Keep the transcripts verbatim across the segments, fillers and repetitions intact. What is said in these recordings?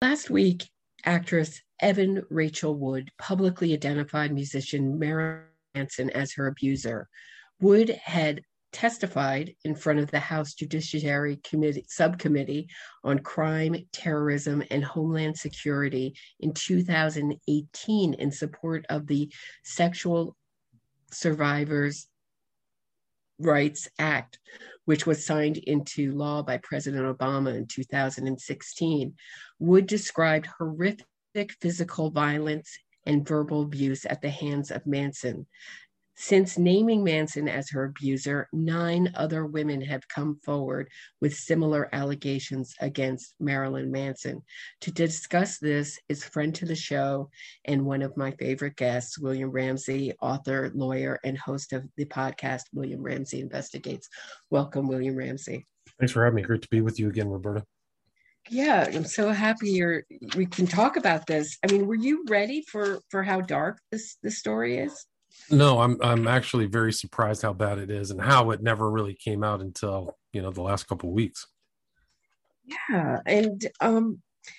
Last week, actress Evan Rachel Wood publicly identified musician Marilyn Manson as her abuser. Wood had testified in front of the House Judiciary Committee, Subcommittee on Crime, Terrorism, and Homeland Security in two thousand eighteen in support of the Sexual Survivors Rights Act, which was signed into law by President Obama in two thousand sixteen. Wood described horrific physical violence and verbal abuse at the hands of Manson. Since naming Manson as her abuser, nine other women have come forward with similar allegations against Marilyn Manson. To discuss this is friend to the show and one of my favorite guests, William Ramsey, author, lawyer, and host of the podcast, William Ramsey Investigates. Welcome, William Ramsey. Thanks for having me. Great to be with you again, Roberta. Yeah, I'm so happy you're, we can talk about this. I mean, were you ready for, for how dark this, this story is? No, I'm I'm actually very surprised how bad it is and how it never really came out until, you know, the last couple of weeks. Yeah, and um,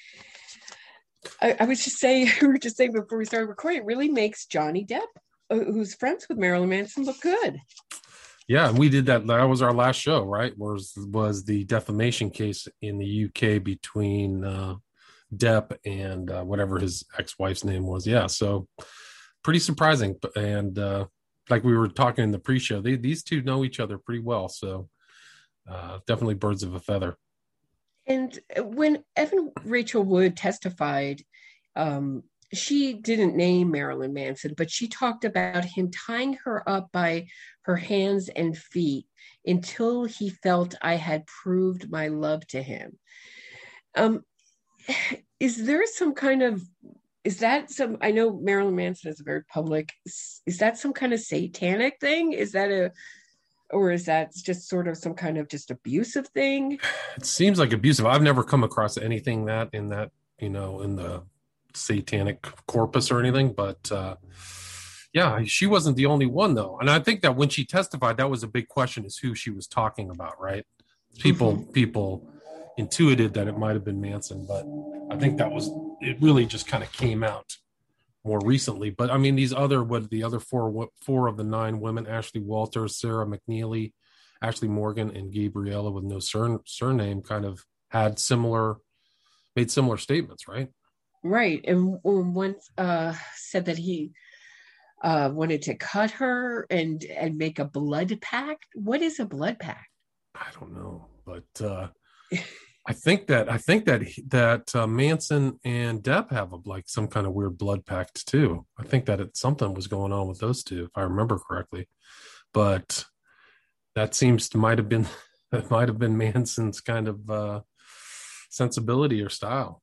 I, I was just saying, we were just saying before we started recording, it really makes Johnny Depp, uh, who's friends with Marilyn Manson, look good. Yeah, and we did that. That was our last show, right? Was was the defamation case in the U K between uh, Depp and uh, whatever his ex-wife's name was. Yeah, so. Pretty surprising. And uh, like we were talking in the pre-show, they, these two know each other pretty well. So uh, definitely birds of a feather. And when Evan Rachel Wood testified, um, she didn't name Marilyn Manson, but she talked about him tying her up by her hands and feet until he felt I had proved my love to him. Um, is there some kind of Is that some, I know Marilyn Manson is very public. Is, is that some kind of satanic thing? Is that a, or is that just sort of some kind of just abusive thing? It seems like abusive. I've never come across anything that in that, you know, in the satanic corpus or anything, but uh, yeah, she wasn't the only one though. And I think that when she testified, that was a big question is who she was talking about, right? People, mm-hmm. people intuited that it might've been Manson, but I think that was, it really just kind of came out more recently. But I mean, these other, what the other four, four of the nine women, Ashley Walters, Sarah McNeely, Ashley Morgan, and Gabriella with no sur- surname kind of had similar, made similar statements, right? Right. And one uh, said that he uh, wanted to cut her and, and make a blood pact. What is a blood pact? I don't know, but uh, I think that I think that that uh, Manson and Depp have a, like some kind of weird blood pact too. I think that it, something was going on with those two, if I remember correctly. But that seems to might have been that might have been Manson's kind of uh, sensibility or style,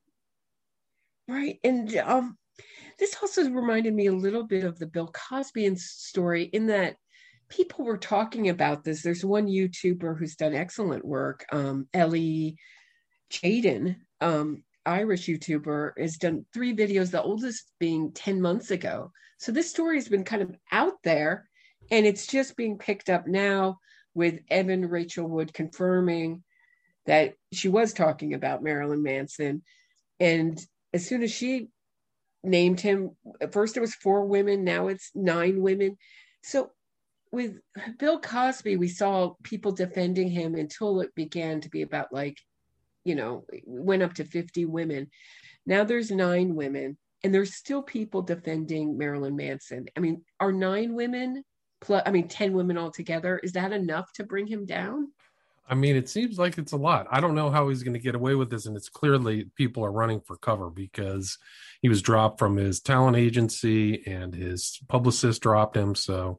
right? And um, this also reminded me a little bit of the Bill Cosby story in that people were talking about this. There's one YouTuber who's done excellent work, um, Ellie Jaden, um, Irish YouTuber, has done three videos, the oldest being ten months ago. So this story has been kind of out there and it's just being picked up now with Evan Rachel Wood confirming that she was talking about Marilyn Manson. And as soon as she named him, at first it was four women, now it's nine women. So with Bill Cosby, we saw people defending him until it began to be about like, you know, went up to fifty women. Now there's nine women and there's still people defending Marilyn Manson. I mean, are nine women plus, I mean, ten women altogether, is that enough to bring him down? I mean, it seems like it's a lot. I don't know how he's going to get away with this. And it's clearly people are running for cover because he was dropped from his talent agency and his publicist dropped him. So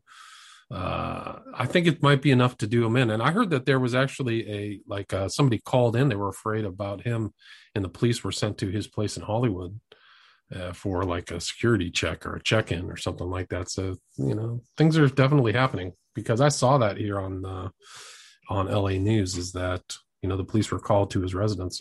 uh, I think it might be enough to do him in. And I heard that there was actually a, like uh, somebody called in, they were afraid about him and the police were sent to his place in Hollywood uh, for like a security check or a check-in or something like that. So, you know, things are definitely happening because I saw that here on, uh, on L A News is that, you know, the police were called to his residence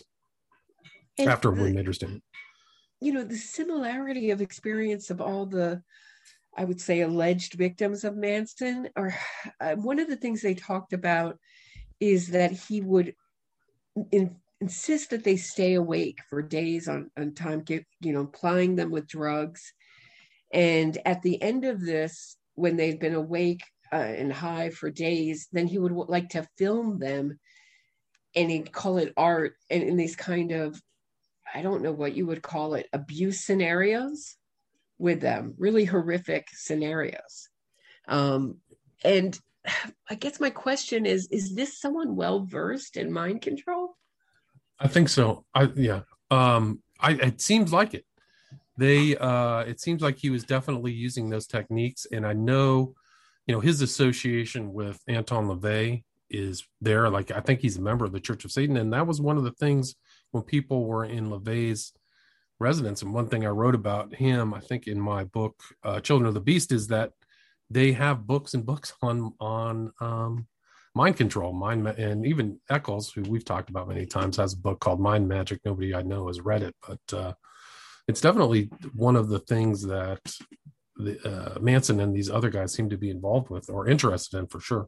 and after the, Wood made her statement. You know, the similarity of experience of all the, I would say, alleged victims of Manson, or uh, one of the things they talked about is that he would in, insist that they stay awake for days on, on time, get, you know, plying them with drugs. And at the end of this, when they've been awake uh, and high for days, then he would like to film them, and he'd call it art, and in these kind of, I don't know what you would call it, abuse scenarios with them, really horrific scenarios. Um, and I guess my question is, is this someone well-versed in mind control? I think so. I, yeah. Um, I, it seems like it. They, uh, it seems like he was definitely using those techniques. And I know, you know, his association with Anton LaVey is there. Like, I think he's a member of the Church of Satan. And that was one of the things when people were in LaVey's residence. And one thing I wrote about him, I think in my book, uh, Children of the Beast, is that they have books and books on, on, um, mind control, mind, ma- and even Eccles, who we've talked about many times, has a book called Mind Magic. Nobody I know has read it, but uh, it's definitely one of the things that the, uh, Manson and these other guys seem to be involved with or interested in, for sure.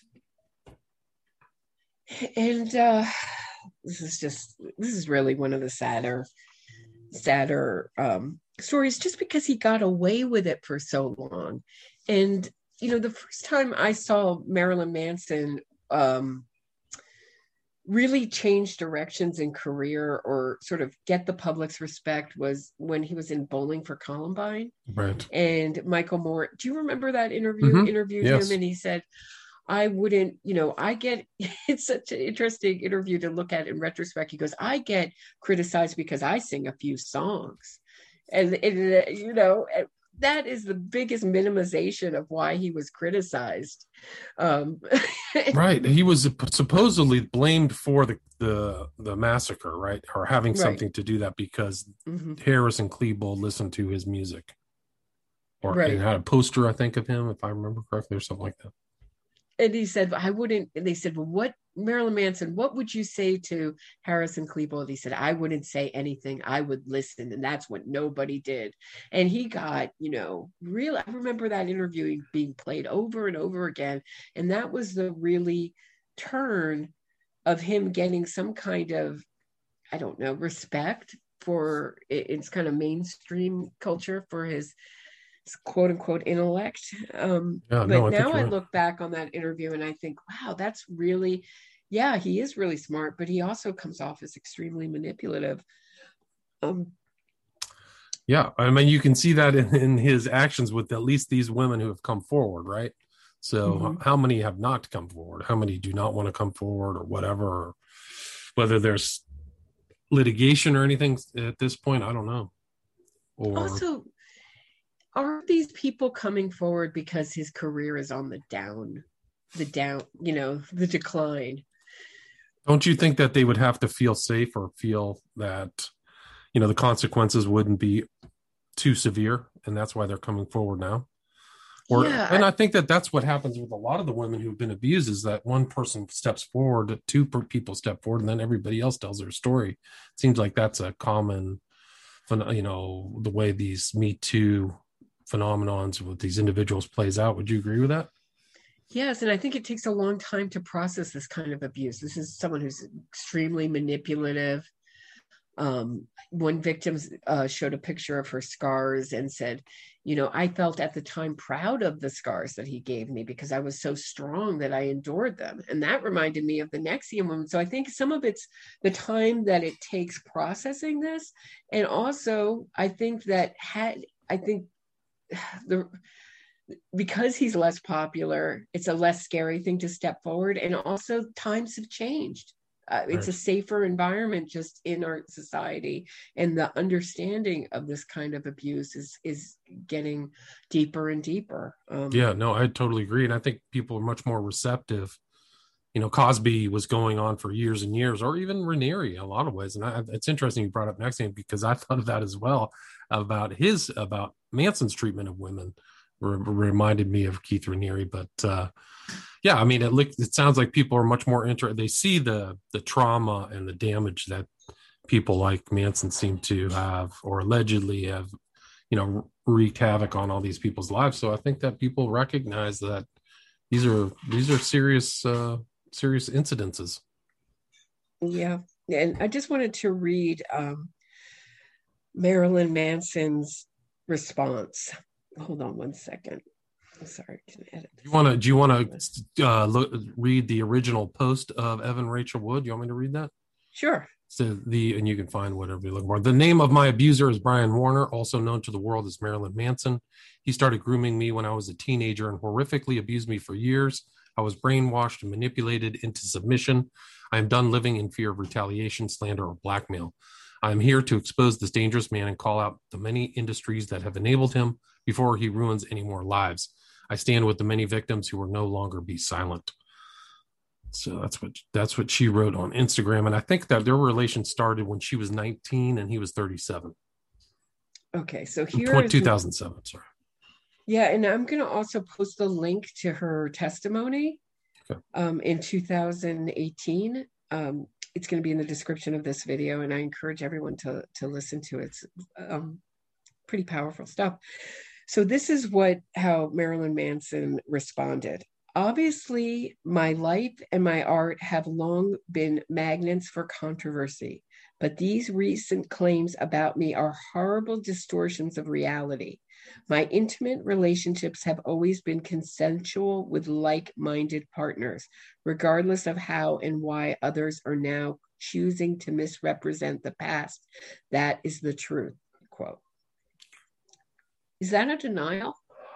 And uh, this is just, this is really one of the sadder, sadder um, stories, just because he got away with it for so long. And you know, the first time I saw Marilyn Manson um, really change directions in career or sort of get the public's respect was when he was in Bowling for Columbine. Right. And Michael Moore, do you remember that interview? Mm-hmm. Interviewed Yes. him, and he said, I wouldn't, you know, I get, it's such an interesting interview to look at in retrospect. He goes, I get criticized because I sing a few songs. And, and you know, that is the biggest minimization of why he was criticized. Um, right. He was supposedly blamed for the, the, the massacre, right? Or having right. something to do that because mm-hmm. Harris and Klebold listened to his music. Or right. and had a poster, I think, of him, if I remember correctly, or something like that. And he said, I wouldn't, and they said, well, what, Marilyn Manson, what would you say to Harris and Klebold? He said, I wouldn't say anything. I would listen. And that's what nobody did. And he got, you know, real, I remember that interview being played over and over again. And that was the really turn of him getting some kind of, I don't know, respect for its kind of mainstream culture for his quote unquote intellect. Um, yeah, but no, now I right. look back on that interview and I think, wow, that's really, yeah, he is really smart, but he also comes off as extremely manipulative. Um, yeah, I mean, you can see that in, in his actions with at least these women who have come forward, right? So mm-hmm. how many have not come forward? How many do not want to come forward or whatever? Or whether there's litigation or anything at this point, I don't know. Or also, are these people coming forward because his career is on the down, the down, you know, the decline? Don't you think that they would have to feel safe or feel that, you know, the consequences wouldn't be too severe, and that's why they're coming forward now? Or, yeah, and I think that that's what happens with a lot of the women who've been abused, is that one person steps forward, two people step forward, and then everybody else tells their story. It seems like that's a common, you know, the way these Me Too phenomenons with these individuals plays out. Would you agree with that? Yes, and I think it takes a long time to process this kind of abuse. This is someone who's extremely manipulative. Um, one victim uh, showed a picture of her scars and said, you know, I felt at the time proud of the scars that he gave me because I was so strong that I endured them. And that reminded me of the N X I V M woman. So I think some of it's the time that it takes processing this. And also, I think that had, I think, the because he's less popular, it's a less scary thing to step forward. And also times have changed. Uh, it's right. a safer environment just in our society, and the understanding of this kind of abuse is is getting deeper and deeper. Um, yeah, no, I totally agree. And I think people are much more receptive. You know, Cosby was going on for years and years, or even Raniere in a lot of ways. And I, it's interesting you brought up N X I V M because I thought of that as well, about his, about Manson's treatment of women re- reminded me of Keith Raniere. But uh, yeah, I mean, it, it sounds like people are much more interested. They see the the trauma and the damage that people like Manson seem to have, or allegedly have, you know, wreaked havoc on all these people's lives. So I think that people recognize that these are these are serious uh, serious incidences. Yeah. And I just wanted to read um, Marilyn Manson's response. Hold on one second. I'm sorry, I can edit this. You want to? Do you want to uh, look, read the original post of Evan Rachel Wood? You want me to read that? Sure. So the and you can find whatever you look for. The name of my abuser is Brian Warner, also known to the world as Marilyn Manson. He started grooming me when I was a teenager and horrifically abused me for years. I was brainwashed and manipulated into submission. I am done living in fear of retaliation, slander, or blackmail. I am here to expose this dangerous man and call out the many industries that have enabled him before he ruins any more lives. I stand with the many victims who will no longer be silent. So that's what that's what she wrote on Instagram. And I think that their relation started when she was nineteen and he was thirty-seven. Okay, so here is two thousand seven, sorry. Yeah, and I'm going to also post the link to her testimony okay. um, in two thousand eighteen. Um, it's going to be in the description of this video, and I encourage everyone to, to listen to it. It's um, pretty powerful stuff. So this is what how Marilyn Manson responded. Obviously, my life and my art have long been magnets for controversy, but these recent claims about me are horrible distortions of reality. My intimate relationships have always been consensual with like-minded partners, regardless of how and why others are now choosing to misrepresent the past. That is the truth, quote. Is that a denial?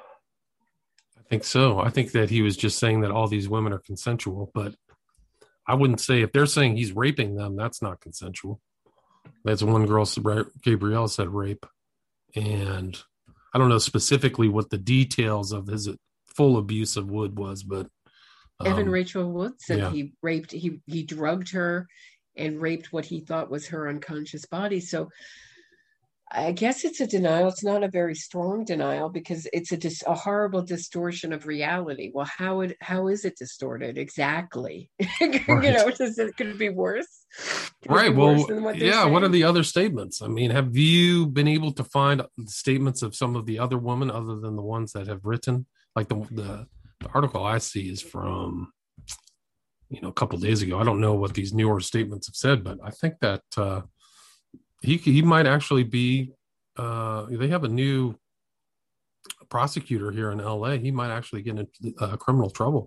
I think so. I think that he was just saying that all these women are consensual, but I wouldn't say if they're saying he's raping them, that's not consensual. That's one girl, Gabrielle, said rape. And I don't know specifically what the details of his full abuse of Wood was, but um, Evan Rachel Wood said yeah. he raped, he he drugged her and raped what he thought was her unconscious body. So I guess it's a denial. It's not a very strong denial because it's a dis- a horrible distortion of reality. Well, how it how is it distorted exactly? Right. You know, does it could it be worse? Could right. Be well, worse than what yeah. saying? What are the other statements? I mean, have you been able to find statements of some of the other women other than the ones that have written? Like the the, the article I see is from you know a couple of days ago. I don't know what these newer statements have said, but I think that. Uh, He he might actually be. Uh, they have a new prosecutor here in L A. He might actually get into uh, criminal trouble.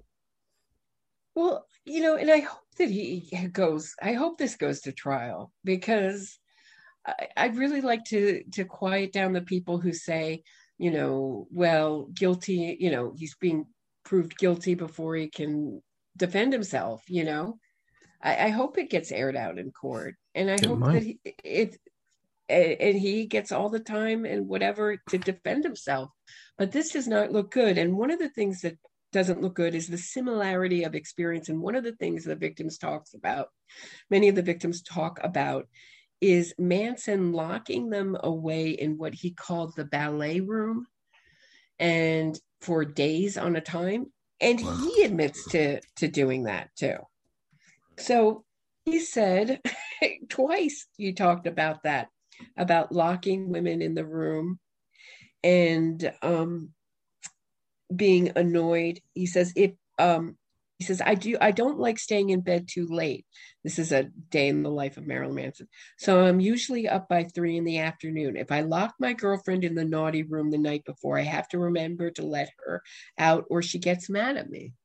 Well, you know, and I hope that he goes. I hope this goes to trial because I, I'd really like to to quiet down the people who say, you know, well, guilty. You know, he's being proved guilty before he can defend himself. You know. I, I hope it gets aired out in court, and I it hope might. that he, it and he gets all the time and whatever to defend himself. But this does not look good. And one of the things that doesn't look good is the similarity of experience. And one of the things the victims talks about, many of the victims talk about, is Manson locking them away in what he called the ballet room, and for days on a time. And wow. He admits to to doing that too. So he said twice you talked about that, about locking women in the room and um, being annoyed. He says, if um, he says, I do, I don't like staying in bed too late. This is a day in the life of Marilyn Manson. So I'm usually up by three in the afternoon. If I lock my girlfriend in the naughty room the night before, I have to remember to let her out or she gets mad at me.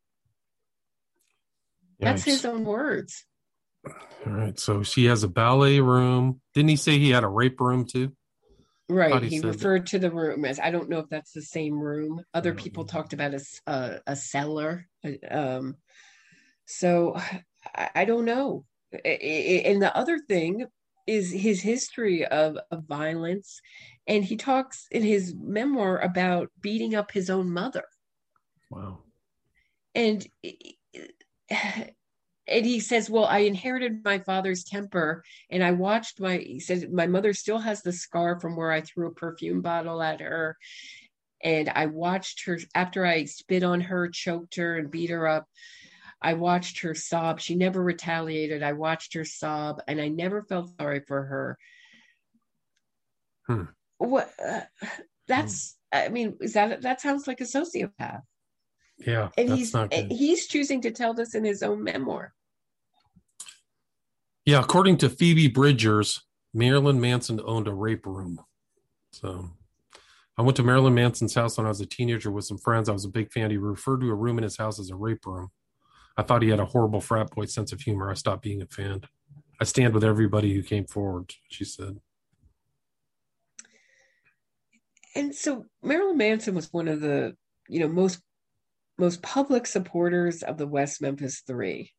That's his own words. All right. So she has a ballet room. Didn't he say he had a rape room too? Right. He, he referred that. to the room as, I don't know if that's the same room. Other people know. talked about a, a, a cellar. Um, so I, I don't know. And the other thing is his history of, of violence. And he talks in his memoir about beating up his own mother. Wow. And and he says, well, I inherited my father's temper and I watched my, he said, my mother still has the scar from where I threw a perfume bottle at her. And I watched her, after I spit on her, choked her and beat her up, I watched her sob. She never retaliated. I watched her sob and I never felt sorry for her. Hmm. What? Uh, that's, hmm. I mean, is that, that sounds like a sociopath. Yeah. And he's, he's choosing to tell this in his own memoir. Yeah, according to Phoebe Bridgers, Marilyn Manson owned a rape room. So I went to Marilyn Manson's house when I was a teenager with some friends. I was a big fan. He referred to a room in his house as a rape room. I thought he had a horrible frat boy sense of humor. I stopped being a fan. I stand with everybody who came forward, she said. And so Marilyn Manson was one of the, you know, most most public supporters of the West Memphis Three.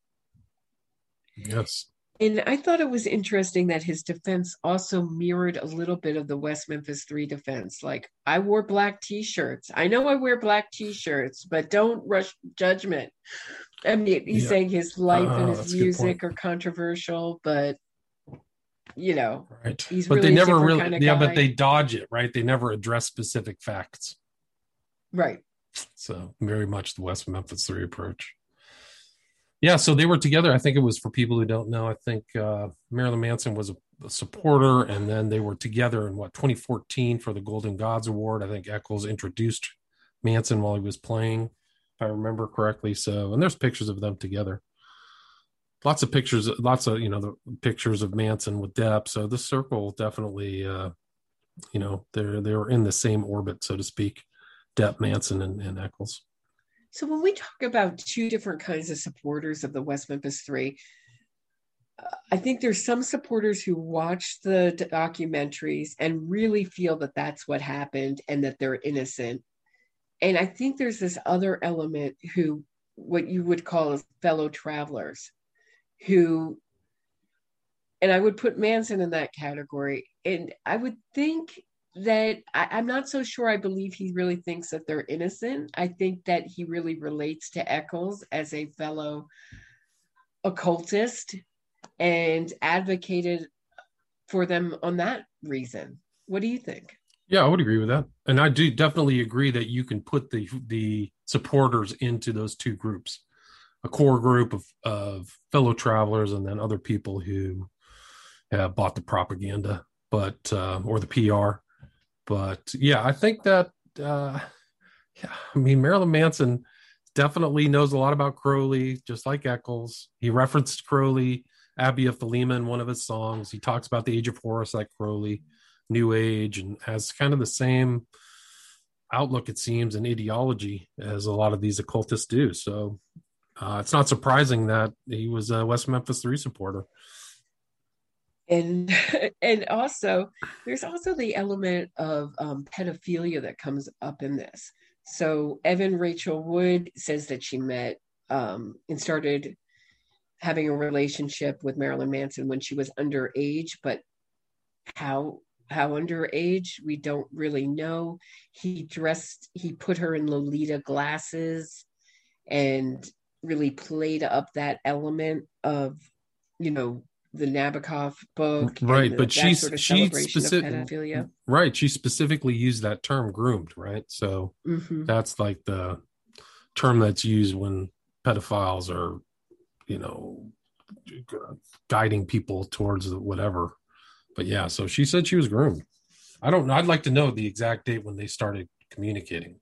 Yes. And I thought it was interesting that his defense also mirrored a little bit of the West Memphis Three defense. Like, I wore black t-shirts. I know I wear black t-shirts, but don't rush judgment. I mean, he's Yeah. saying his life Uh, and his that's a good music point. are controversial, but you know, Right. he's But really they a never different really, kind of yeah, guy. but they dodge it, right? They never address specific facts. Right. So very much the West Memphis Three approach. Yeah, so they were together. I think it was, for people who don't know, I think uh, Marilyn Manson was a, a supporter, and then they were together in what, twenty fourteen for the Golden Gods Award. I think Eccles introduced Manson while he was playing, if I remember correctly. So, and there's pictures of them together. Lots of pictures, lots of, you know, the pictures of Manson with Depp. So this circle definitely, uh, you know, they're they're in the same orbit, so to speak. Depp, Manson, and, and Eccles. So when we talk about two different kinds of supporters of the West Memphis Three, uh, I think there's some supporters who watch the documentaries and really feel that that's what happened and that they're innocent. And I think there's this other element who, what you would call as fellow travelers, who, and I would put Manson in that category. And I would think that I, I'm not so sure I believe he really thinks that they're innocent. I think that he really relates to Eccles as a fellow occultist and advocated for them on that reason. What do you think? Yeah, I would agree with that. And I do definitely agree that you can put the the supporters into those two groups. A core group of, of fellow travelers, and then other people who have bought the propaganda, but uh, or the P R. But yeah, I think that uh, yeah, I mean, Marilyn Manson definitely knows a lot about Crowley, just like Eccles. He referenced Crowley, Abbey of Thelema in one of his songs. He talks about the Age of Horus like Crowley, New Age, and has kind of the same outlook, it seems, and ideology as a lot of these occultists do. So uh, it's not surprising that he was a West Memphis Three supporter. And and also there's also the element of um, pedophilia that comes up in this. So Evan Rachel Wood says that she met um, and started having a relationship with Marilyn Manson when she was underage, but how how underage we don't really know. He dressed, he put her in Lolita glasses and really played up that element of, you know, the Nabokov book and Right, the, but that she's sort of she celebration of specific pedophilia. right, she specifically used that term groomed, right? So Mm-hmm. that's like the term that's used when pedophiles are, you know, guiding people towards whatever. But yeah, so she said she was groomed. I don't know. I'd like to know the exact date when they started communicating.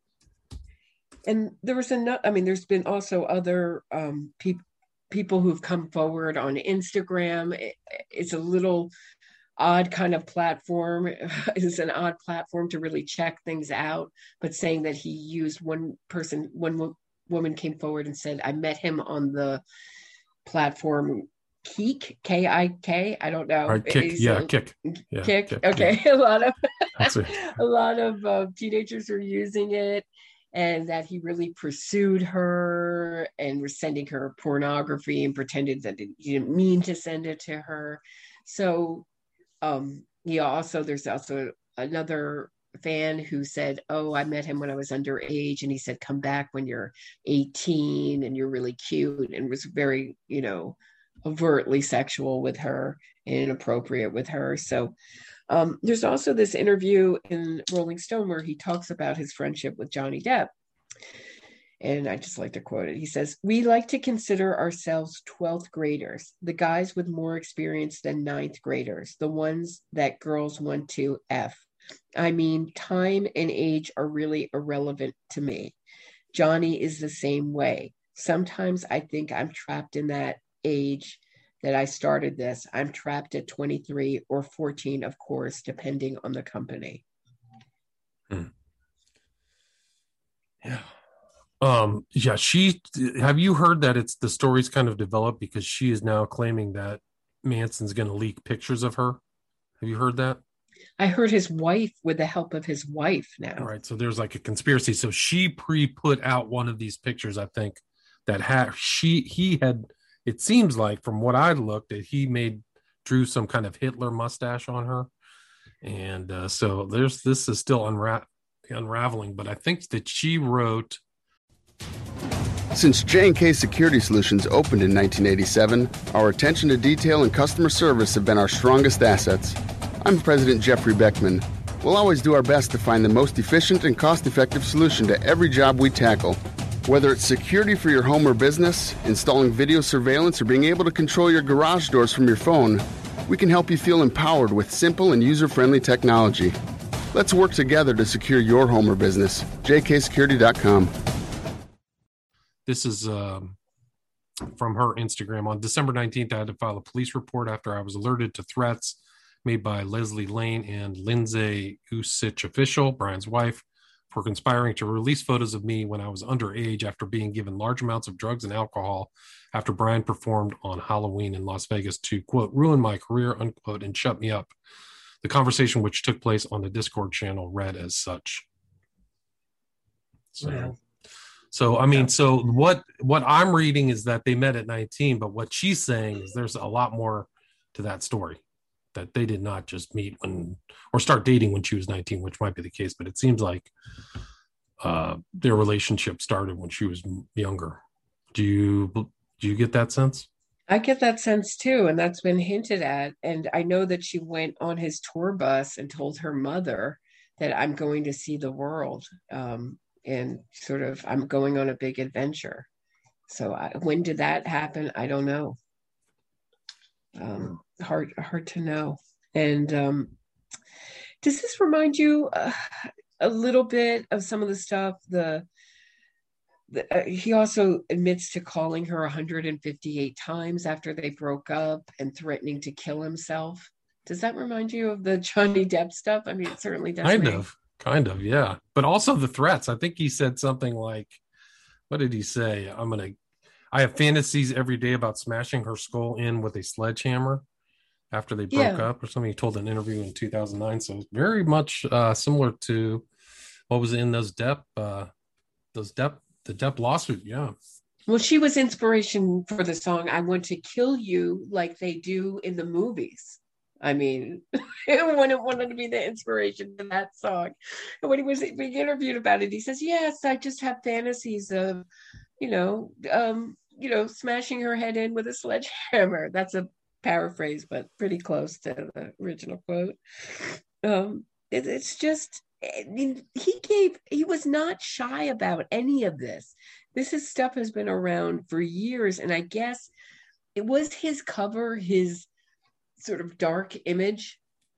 And there was another, I mean, there's been also other um, people people who've come forward on Instagram. It, it's a little odd kind of platform. It's an odd platform to really check things out, but saying that he used one person, one wo- woman came forward and said, I met him on the platform Kik, K I K. I don't All know. right, kick, It's yeah, a, kick, yeah, Kik. kick, Okay, yeah. a lot of That's it. a lot of uh, teenagers are using it, and that he really pursued her and was sending her pornography and pretended that he didn't mean to send it to her. So, um, he also there's also another fan who said, "Oh, I met him when I was underage," and he said, "Come back when you're eighteen and you're really cute," and was very, you know, overtly sexual with her and inappropriate with her. So um, there's also this interview in Rolling Stone where he talks about his friendship with Johnny Depp. And I just like to quote it. He says, we like to consider ourselves twelfth graders, the guys with more experience than ninth graders, the ones that girls want to F. I mean, time and age are really irrelevant to me. Johnny is the same way. Sometimes I think I'm trapped in that age that I started this. I'm trapped at twenty-three or fourteen, of course, depending on the company. Hmm. Yeah. Um, yeah, she, have you heard that it's the story's kind of developed because she is now claiming that Manson's going to leak pictures of her? Have you heard that? I heard his wife, with the help of his wife now. Right. So there's like a conspiracy. So she pre-put out one of these pictures, I think, that had she he had, it seems like from what I looked at, he made drew some kind of Hitler mustache on her. And uh, so there's this is still unra- unraveling, but I think that she wrote. Since J and K Security Solutions opened in nineteen eighty-seven, our attention to detail and customer service have been our strongest assets. I'm President Jeffrey Beckman. We'll always do our best to find the most efficient and cost-effective solution to every job we tackle. Whether it's security for your home or business, installing video surveillance, or being able to control your garage doors from your phone, we can help you feel empowered with simple and user-friendly technology. Let's work together to secure your home or business. J K security dot com. This is um, from her Instagram. On December nineteenth, I had to file a police report after I was alerted to threats made by Leslie Lane and Lindsay Usich official, Brian's wife, for conspiring to release photos of me when I was underage after being given large amounts of drugs and alcohol after Brian performed on Halloween in Las Vegas to, quote, ruin my career, unquote, and shut me up. The conversation, which took place on the Discord channel, read as such. So, wow. so I mean, so what what I'm reading is that they met at nineteen, but what she's saying is there's a lot more to that story, that they did not just meet when or start dating when she was nineteen, which might be the case, but it seems like uh, their relationship started when she was younger. Do you do you get that sense? I get that sense too, and that's been hinted at. And I know that she went on his tour bus and told her mother that I'm going to see the world, um, and sort of I'm going on a big adventure. So I, when did that happen? I don't know. Um, hard hard to know. And um, does this remind you uh, a little bit of some of the stuff the Uh, he also admits to calling her one hundred fifty-eight times after they broke up and threatening to kill himself. Does that remind you of the Johnny Depp stuff? I mean, it certainly does. Kind me. of, kind of, yeah. But also the threats. I think he said something like, what did he say? I'm going to, I have fantasies every day about smashing her skull in with a sledgehammer after they broke yeah. up or something. He told an interview in two thousand nine. So very much uh, similar to what was in those Depp, uh, those Depp, the Depp lawsuit, yeah. Well, she was inspiration for the song "I Want to Kill You" like they do in the movies. I mean, it wanted to be the inspiration for that song. And when he was being interviewed about it, he says, yes, I just have fantasies of, you know, um, you know, smashing her head in with a sledgehammer. That's a paraphrase, but pretty close to the original quote. Um, it, it's just, I mean, he gave, he was not shy about any of this. This is stuff has been around for years. And I guess it was his cover, his sort of dark image.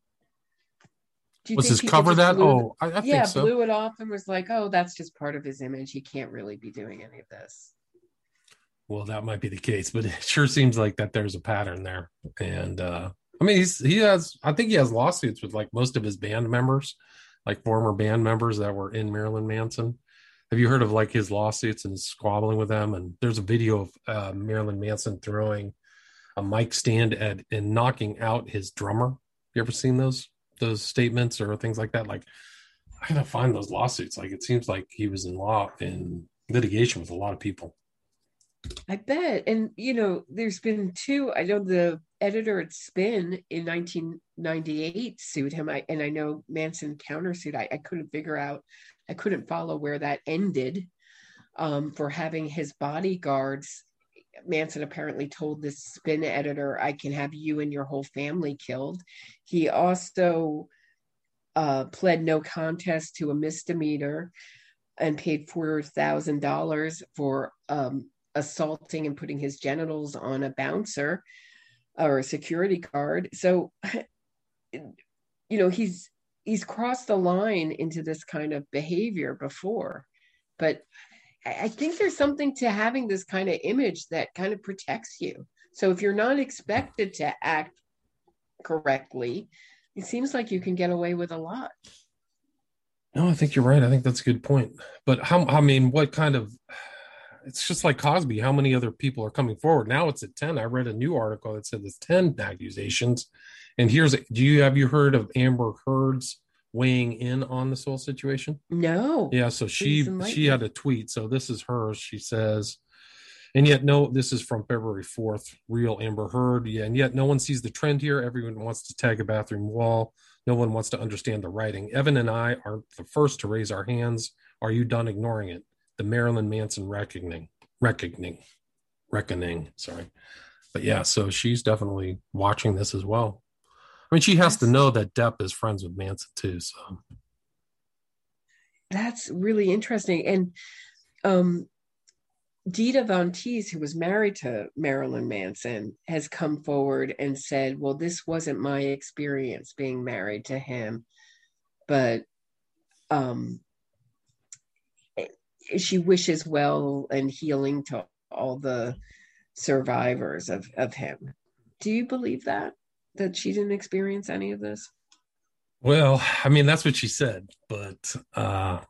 Do you was his cover that? Blew, oh, I, I yeah, think so. blew it off and was like, oh, that's just part of his image. He can't really be doing any of this. Well, that might be the case, but it sure seems like that there's a pattern there. And uh, I mean, he's, he has, I think he has lawsuits with like most of his band members, like former band members that were in Marilyn Manson. Have you heard of like his lawsuits and squabbling with them? And there's a video of uh, Marilyn Manson throwing a mic stand at and knocking out his drummer. You ever seen those those statements or things like that? Like, I gotta find those lawsuits. Like, it seems like he was in law in litigation with a lot of people. I bet. And you know, there's been two. I know the editor at Spin in nineteen ninety-eight sued him. I and I know Manson countersued. I, I couldn't figure out. I couldn't follow where that ended. Um, for having his bodyguards. Manson apparently told this Spin editor, I can have you and your whole family killed. He also uh, pled no contest to a misdemeanor and paid four thousand dollars for um, assaulting and putting his genitals on a bouncer or a security guard. So, you know, he's he's crossed the line into this kind of behavior before. But I think there's something to having this kind of image that kind of protects you. So if you're not expected to act correctly, it seems like you can get away with a lot. No, I think you're right. I think that's a good point. But how, I mean, what kind of, it's just like Cosby. How many other people are coming forward? Now it's at ten. I read a new article that said there's ten accusations. And here's, do you, have you heard of Amber Heard's weighing in on this whole situation? No. Yeah. So she, she had a tweet. So this is hers. She says, and yet, no, this is from February fourth, real Amber Heard. Yeah. And yet no one sees the trend here. Everyone wants to tag a bathroom wall. No one wants to understand the writing. Evan and I aren't the first to raise our hands. Are you done ignoring it? The Marilyn Manson reckoning, reckoning, reckoning. Sorry. But yeah, so she's definitely watching this as well. I mean, she has to know that Depp is friends with Manson too. So that's really interesting. And um, Dita Von Teese, who was married to Marilyn Manson, has come forward and said, well, this wasn't my experience being married to him, but um, she wishes well and healing to all the survivors of, of him. Do you believe that, that she didn't experience any of this? Well, I mean, that's what she said, but uh,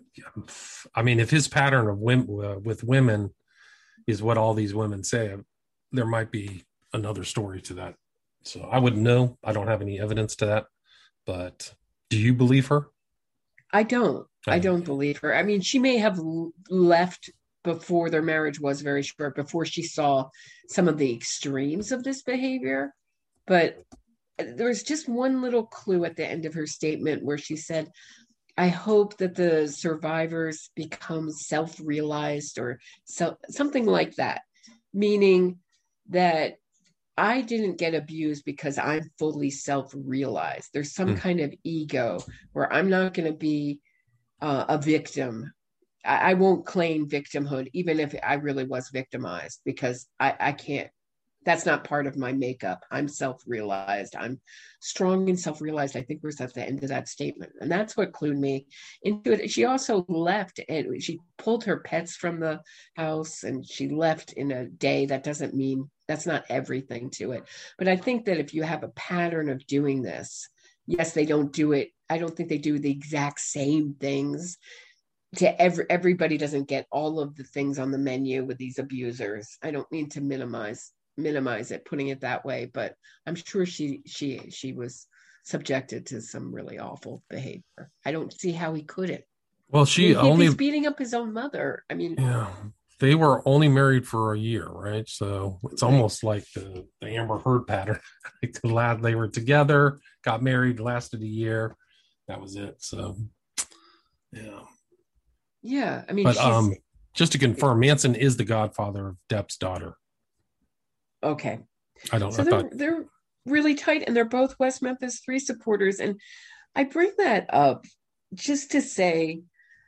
I mean, if his pattern of women, uh, with women is what all these women say, there might be another story to that. So I wouldn't know. I don't have any evidence to that. But do you believe her? I don't. I don't believe her. I mean, she may have left before their marriage was very short, before she saw some of the extremes of this behavior. But there was just one little clue at the end of her statement where she said, I hope that the survivors become self-realized or so, something like that, meaning that I didn't get abused because I'm fully self-realized. There's some mm. kind of ego where I'm not going to be uh, a victim. I, I won't claim victimhood, even if I really was victimized, because I, I can't. That's not part of my makeup. I'm self-realized. I'm strong and self-realized, I think was at the end of that statement. And that's what clued me into it. She also left and she pulled her pets from the house and she left in a day. That doesn't mean, that's not everything to it. But I think that if you have a pattern of doing this, yes, they don't do it. I don't think they do the exact same things. To every, everybody doesn't get all of the things on the menu with these abusers. I don't mean to minimize minimize it, putting it that way, but I'm sure she she she was subjected to some really awful behavior. I don't see how he couldn't. Well, she I mean, only he's beating up his own mother. I mean, yeah, they were only married for a year, right? So it's right. almost like the, the Amber Heard pattern. Like the lad, they were together, got married, lasted a year, that was it. So yeah, yeah. I mean, but um, just to confirm, Manson is the godfather of Depp's daughter. Okay. I don't so know. They're, thought... they're really tight and they're both West Memphis Three supporters. And I bring that up just to say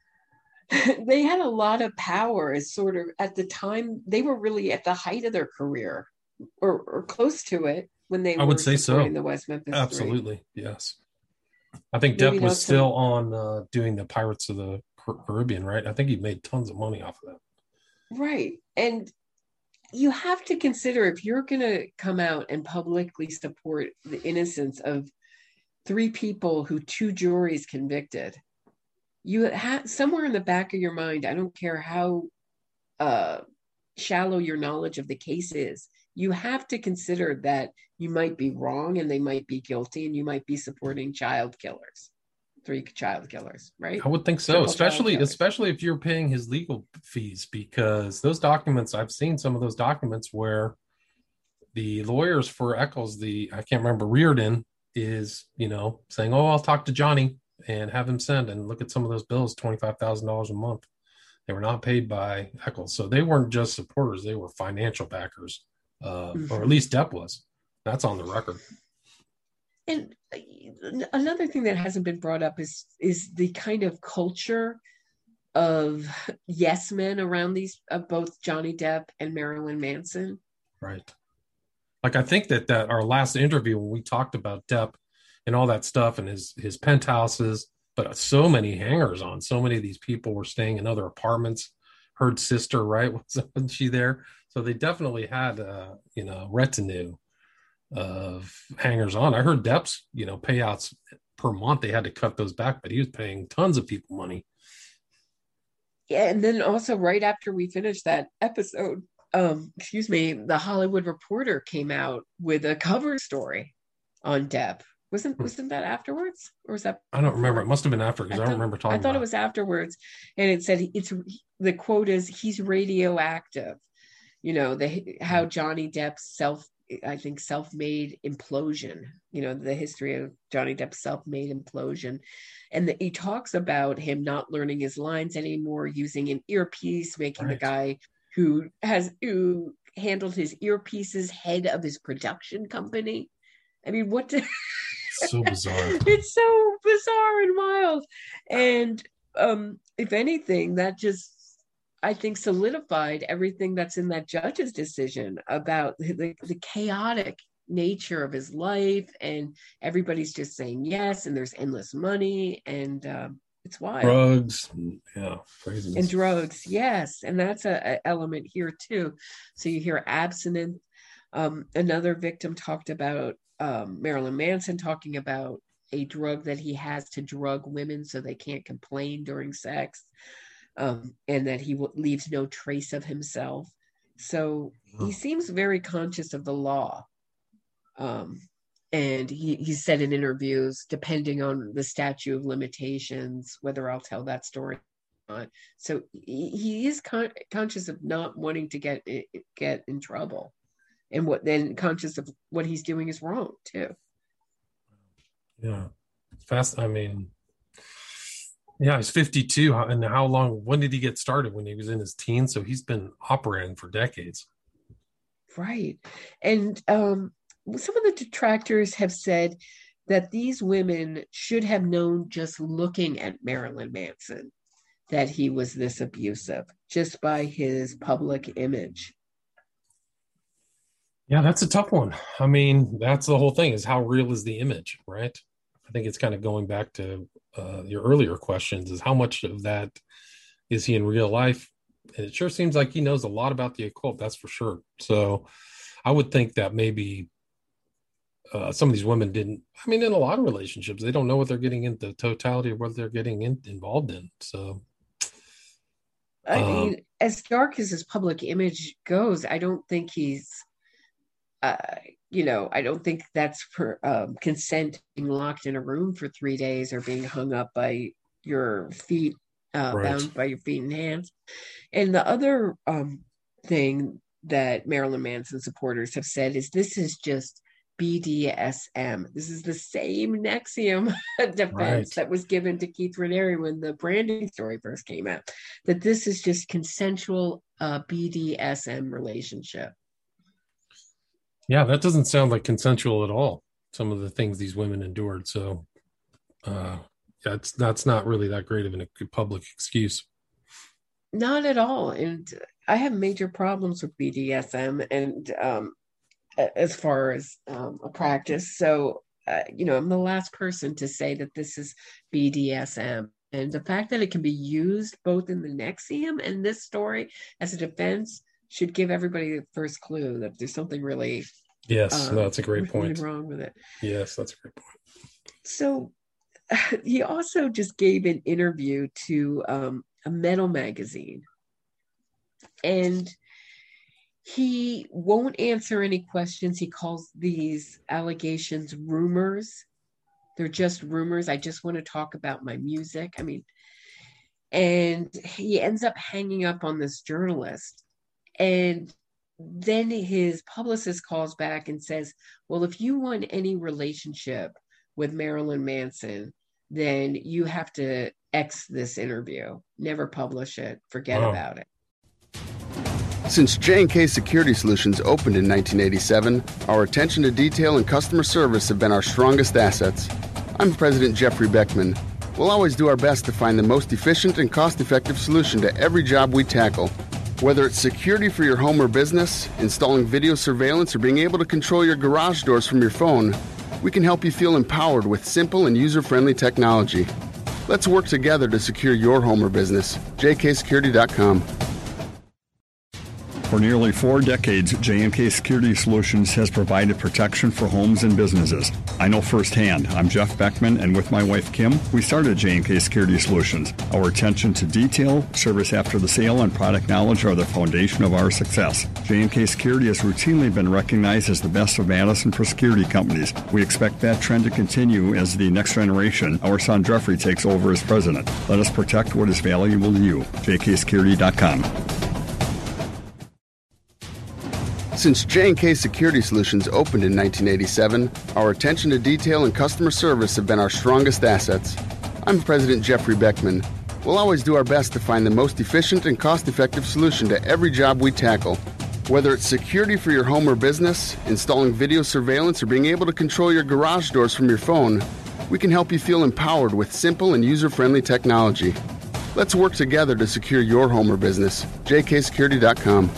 they had a lot of power as sort of at the time. They were really at the height of their career or, or close to it when they I were would say supporting so. the West Memphis Absolutely. Three. Yes. I think Maybe Depp was still some... on uh, doing the Pirates of the Caribbean, right? I think he made tons of money off of that. Right. And you have to consider if you're going to come out and publicly support the innocence of three people who two juries convicted, you have somewhere in the back of your mind, I don't care how uh, shallow your knowledge of the case is, you have to consider that you might be wrong and they might be guilty and you might be supporting child killers. Three child killers, right? I would think so, Triple especially especially if you're paying his legal fees, because those documents, I've seen some of those documents where the lawyers for Eccles, the I can't remember Reardon, is you know saying, "Oh, I'll talk to Johnny and have him send." And look at some of those bills, twenty five thousand dollars a month. They were not paid by Eccles, so they weren't just supporters; they were financial backers, uh, mm-hmm. or at least Depp was. That's on the record. And another thing that hasn't been brought up is is the kind of culture of yes men around these, of both Johnny Depp and Marilyn Manson. Right. Like I think that that our last interview when we talked about Depp and all that stuff and his his penthouses, but so many hangers on, so many of these people were staying in other apartments. Heard's sister, right? Wasn't she there? So they definitely had, uh, you know, retinue of hangers on. I heard Depp's, you know, payouts per month, they had to cut those back, but he was paying tons of people money. Yeah, and then also right after we finished that episode, um, excuse me, the Hollywood Reporter came out with a cover story on Depp. Wasn't wasn't that afterwards, or was that? I don't remember. It must have been after, because I, I don't remember talking. I thought about it was afterwards, and it said it's the quote is he's radioactive. You know, the how Johnny Depp's self, I think self-made implosion. You know, the history of Johnny Depp's self-made implosion, and the, he talks about him not learning his lines anymore, using an earpiece, making right. the guy who has who handled his earpieces head of his production company. I mean, what? Do, so bizarre. It's so bizarre and wild. And um, if anything, that just, I think, solidified everything that's in that judge's decision about the, the chaotic nature of his life. And everybody's just saying yes, and there's endless money, and um, it's wild. Drugs. Yeah, craziness. And drugs, yes. And that's a, a element here too. So you hear abstinence. Um, another victim talked about um, Marilyn Manson talking about a drug that he has to drug women so they can't complain during sex, um, and that he w- leaves no trace of himself. So oh. he seems very conscious of the law. Um, and he, he said in interviews, depending on the statute of limitations, whether I'll tell that story or not. So he, he is con- conscious of not wanting to get get in trouble. And what then conscious of what he's doing is wrong too. Yeah, fast. I mean, yeah, he's fifty-two, and how long? When did he get started? When he was in his teens, so he's been operating for decades. Right, and um, some of the detractors have said that these women should have known just looking at Marilyn Manson that he was this abusive, just by his public image. Yeah, that's a tough one. I mean, that's the whole thing, is how real is the image, right? I think it's kind of going back to uh, your earlier questions, is how much of that is he in real life? And it sure seems like he knows a lot about the occult, that's for sure. So I would think that maybe uh, some of these women didn't, I mean, in a lot of relationships, they don't know what they're getting into, the totality of what they're getting in, involved in. So I um, mean, as dark as his public image goes, I don't think he's Uh, you know, I don't think that's for um, consent being locked in a room for three days or being hung up by your feet, uh, right. bound by your feet and hands. And the other um, thing that Marilyn Manson supporters have said is this is just B D S M. This is the same N X I V M defense right. that was given to Keith Raniere when the branding story first came out, that this is just consensual uh, B D S M relationship. Yeah, that doesn't sound like consensual at all, some of the things these women endured. So uh, that's that's not really that great of a public excuse. Not at all. And I have major problems with B D S M and um, as far as um, a practice. So, uh, you know, I'm the last person to say that this is B D S M. And the fact that it can be used both in the N X I V M and this story as a defense should give everybody the first clue that there's something really yes um, that's a great really point wrong with it. Yes, that's a great point. So uh, he also just gave an interview to um, a metal magazine, and he won't answer any questions. He calls these allegations rumors. They're just rumors. I just want to talk about my music. I mean, and he ends up hanging up on this journalist. And then his publicist calls back and says, well, if you want any relationship with Marilyn Manson, then you have to X this interview. Never publish it. Forget wow. about it. Since J and K Security Solutions opened in nineteen eighty-seven, our attention to detail and customer service have been our strongest assets. I'm President Jeffrey Beckman. We'll always do our best to find the most efficient and cost-effective solution to every job we tackle. Whether it's security for your home or business, installing video surveillance, or being able to control your garage doors from your phone, we can help you feel empowered with simple and user-friendly technology. Let's work together to secure your home or business. J K security dot com. For nearly four decades, J and K Security Solutions has provided protection for homes and businesses. I know firsthand. I'm Jeff Beckman, and with my wife Kim, we started J and K Security Solutions. Our attention to detail, service after the sale, and product knowledge are the foundation of our success. J and K Security has routinely been recognized as the best of Madison for security companies. We expect that trend to continue as the next generation, our son Jeffrey, takes over as president. Let us protect what is valuable to you. J K security dot com. Since J and K Security Solutions opened in nineteen eighty-seven, our attention to detail and customer service have been our strongest assets. I'm President Jeffrey Beckman. We'll always do our best to find the most efficient and cost-effective solution to every job we tackle. Whether it's security for your home or business, installing video surveillance, or being able to control your garage doors from your phone, we can help you feel empowered with simple and user-friendly technology. Let's work together to secure your home or business. J K security dot com.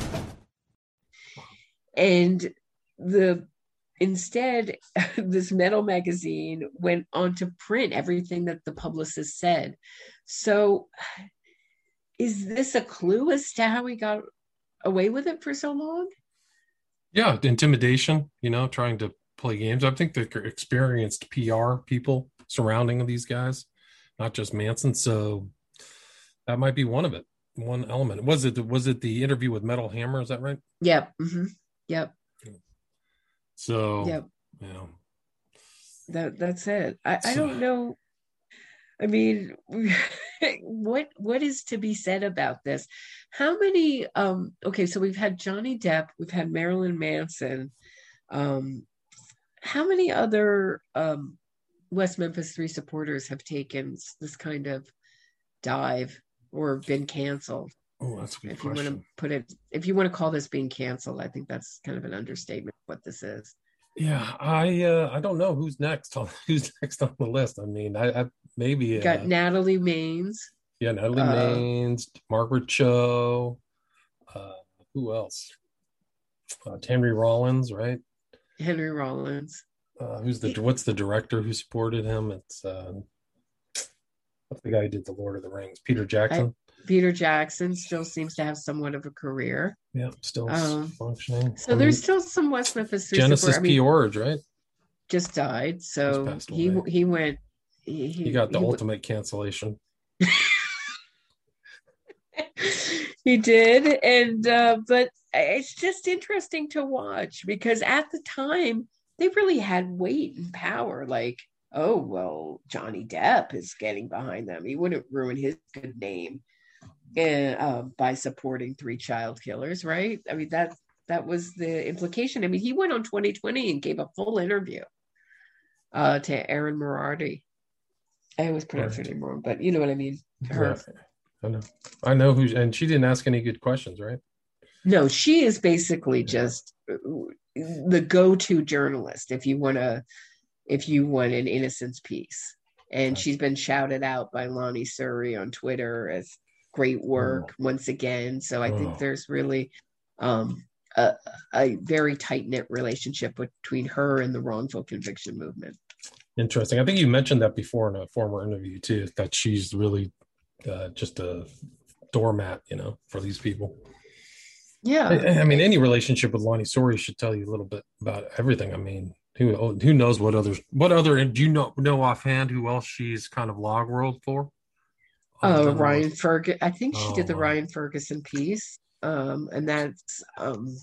And the instead, this Metal magazine went on to print everything that the publicist said. So is this a clue as to how he got away with it for so long? Yeah, intimidation, you know, trying to play games. I think they're experienced P R people surrounding these guys, not just Manson. So that might be one of it, one element. Was it, was it the interview with Metal Hammer? Is that right? Yep. Mm-hmm. Yep. So, yep. You know. That that's it. I, I don't know. I mean, what what is to be said about this? How many? Um, okay, so we've had Johnny Depp, we've had Marilyn Manson. Um, how many other um, West Memphis Three supporters have taken this kind of dive or been canceled? Oh, that's a good if question. you want to put it, if you want to call this being canceled, I think that's kind of an understatement of what this is. Yeah, I uh, I don't know who's next on who's next on the list. I mean, I, I maybe uh, got Natalie Maines. Yeah, Natalie uh, Maines, Margaret Cho. Uh, who else? Uh, Henry Rollins, right? Henry Rollins. Uh, who's the what's the director who supported him? It's uh, what's the guy who did the Lord of the Rings? Peter Jackson. I, Peter Jackson still seems to have somewhat of a career. Yeah, still um, functioning. So I there's mean, still some West Memphis. Genesis P. Orridge, right? Just died. So just he he went. He, he got the he ultimate went. cancellation. He did, and uh, but it's just interesting to watch because at the time they really had weight and power. Like, oh well, Johnny Depp is getting behind them. He wouldn't ruin his good name. And, uh, by supporting three child killers, right? I mean, that that was the implication. I mean, he went on twenty twenty and gave a full interview uh, to Erin Moriarty. I always pronounce right. her name wrong, but you know what I mean. Her. Yeah, I know. I know who, and she didn't ask any good questions, right? No, she is basically yeah. just the go-to journalist if you want to, if you want an innocence piece. And okay. she's been shouted out by Lonnie Surrey on Twitter as great work oh. once again. So I oh. think there's really um, a, a very tight-knit relationship between her and the wrongful conviction movement. Interesting. I think you mentioned that before in a former interview too, that she's really uh, just a doormat, you know, for these people. Yeah. I, I mean, any relationship with Lonnie Surrey should tell you a little bit about everything. I mean, who who knows what others, what other, do you know, know offhand who else she's kind of log world for? Oh, uh, Ryan Ferguson. I think she oh, did the wow. Ryan Ferguson piece. Um, and that's um,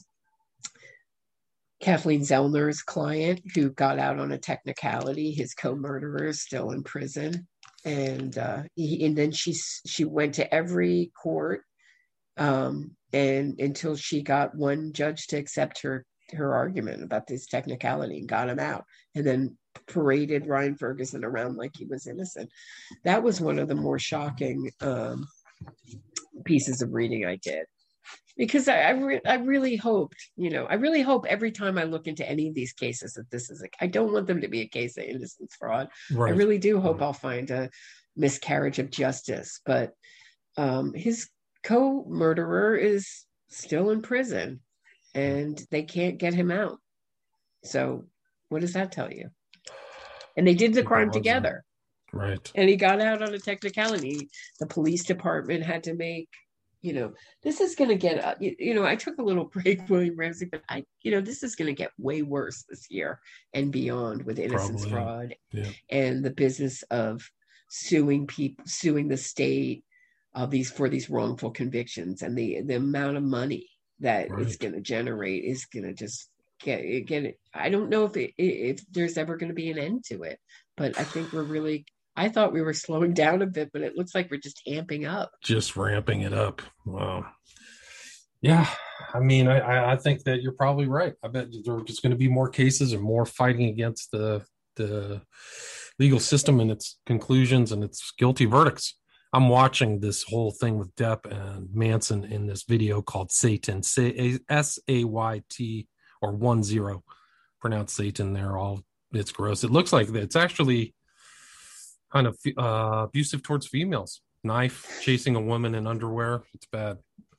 Kathleen Zellner's client who got out on a technicality. His co-murderer is still in prison. And uh, he, and then she, she went to every court um, and until she got one judge to accept her, her argument about this technicality and got him out. And then paraded Ryan Ferguson around like he was innocent. That was one of the more shocking um, pieces of reading I did, because I I, re- I really hoped, you know, I really hope every time I look into any of these cases that this is, a, I don't want them to be a case of innocence fraud. Right. I really do hope right. I'll find a miscarriage of justice, but um, his co-murderer is still in prison and they can't get him out. So what does that tell you? And they did the crime together. Right. And he got out on a technicality. The police department had to make you know, this is going to get, uh, you, you know, I took a little break, William Ramsey, but I, you know, this is going to get way worse this year and beyond with innocence Probably. fraud Yeah. and the business of suing people, suing the state of these for these wrongful convictions, and the the amount of money that Right. it's going to generate is going to just get get. I don't know if it, if there's ever going to be an end to it, but I think we're really. I thought we were slowing down a bit, but it looks like we're just amping up. Just ramping it up. Wow. Yeah. I mean, I, I think that you're probably right. I bet there's going to be more cases and more fighting against the the legal system and its conclusions and its guilty verdicts. I'm watching this whole thing with Depp and Manson in this video called Satan, S A Y T or one zero, pronounced Satan there. All it's gross. It looks like it's actually kind of uh, abusive towards females. Knife, chasing a woman in underwear. It's bad.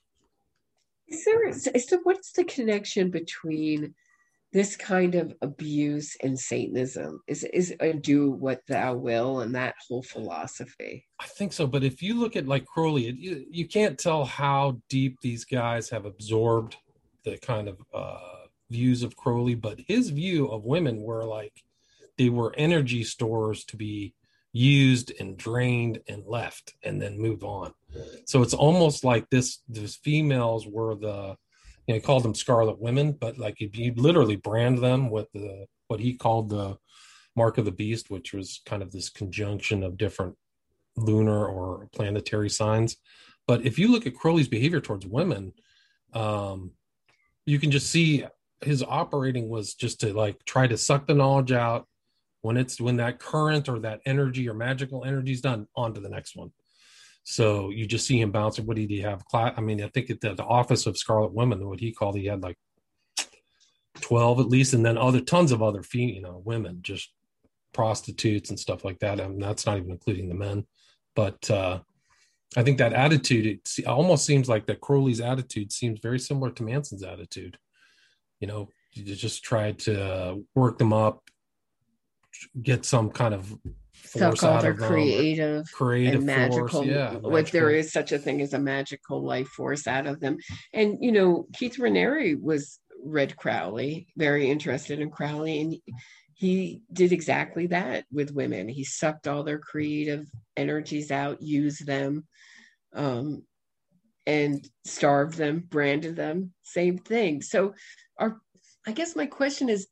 Is there, so what's the connection between this kind of abuse and Satanism? Is is a do what thou will and that whole philosophy? I think so. But if you look at like Crowley, it, you, you can't tell how deep these guys have absorbed the kind of uh, views of Crowley. But his view of women were like they were energy stores to be used and drained and left and then move on. So it's almost like this, these females were the, you know, he called them scarlet women, but like if you literally brand them with the, what he called the mark of the beast, which was kind of this conjunction of different lunar or planetary signs. But if you look at Crowley's behavior towards women, um, you can just see his operating was just to like try to suck the knowledge out. When it's when that current or that energy or magical energy is done, on to the next one. So you just see him bouncing. What did he have? Class? I mean, I think at the, the Office of Scarlet Women, what he called, he had like twelve at least, and then other tons of other female, you know, women, just prostitutes and stuff like that. I mean, that's not even including the men. But uh, I think that attitude, it almost seems like that Crowley's attitude seems very similar to Manson's attitude. You know, you just tried to work them up, get some kind of force out of them, creative, creative and magical. Force. Yeah, if magical. there is such a thing as a magical life force out of them. And you know, Keith Raniere was read Crowley, very interested in Crowley, and he did exactly that with women. He sucked all their creative energies out, used them, um, and starved them, branded them. Same thing. So, our, I guess my question is.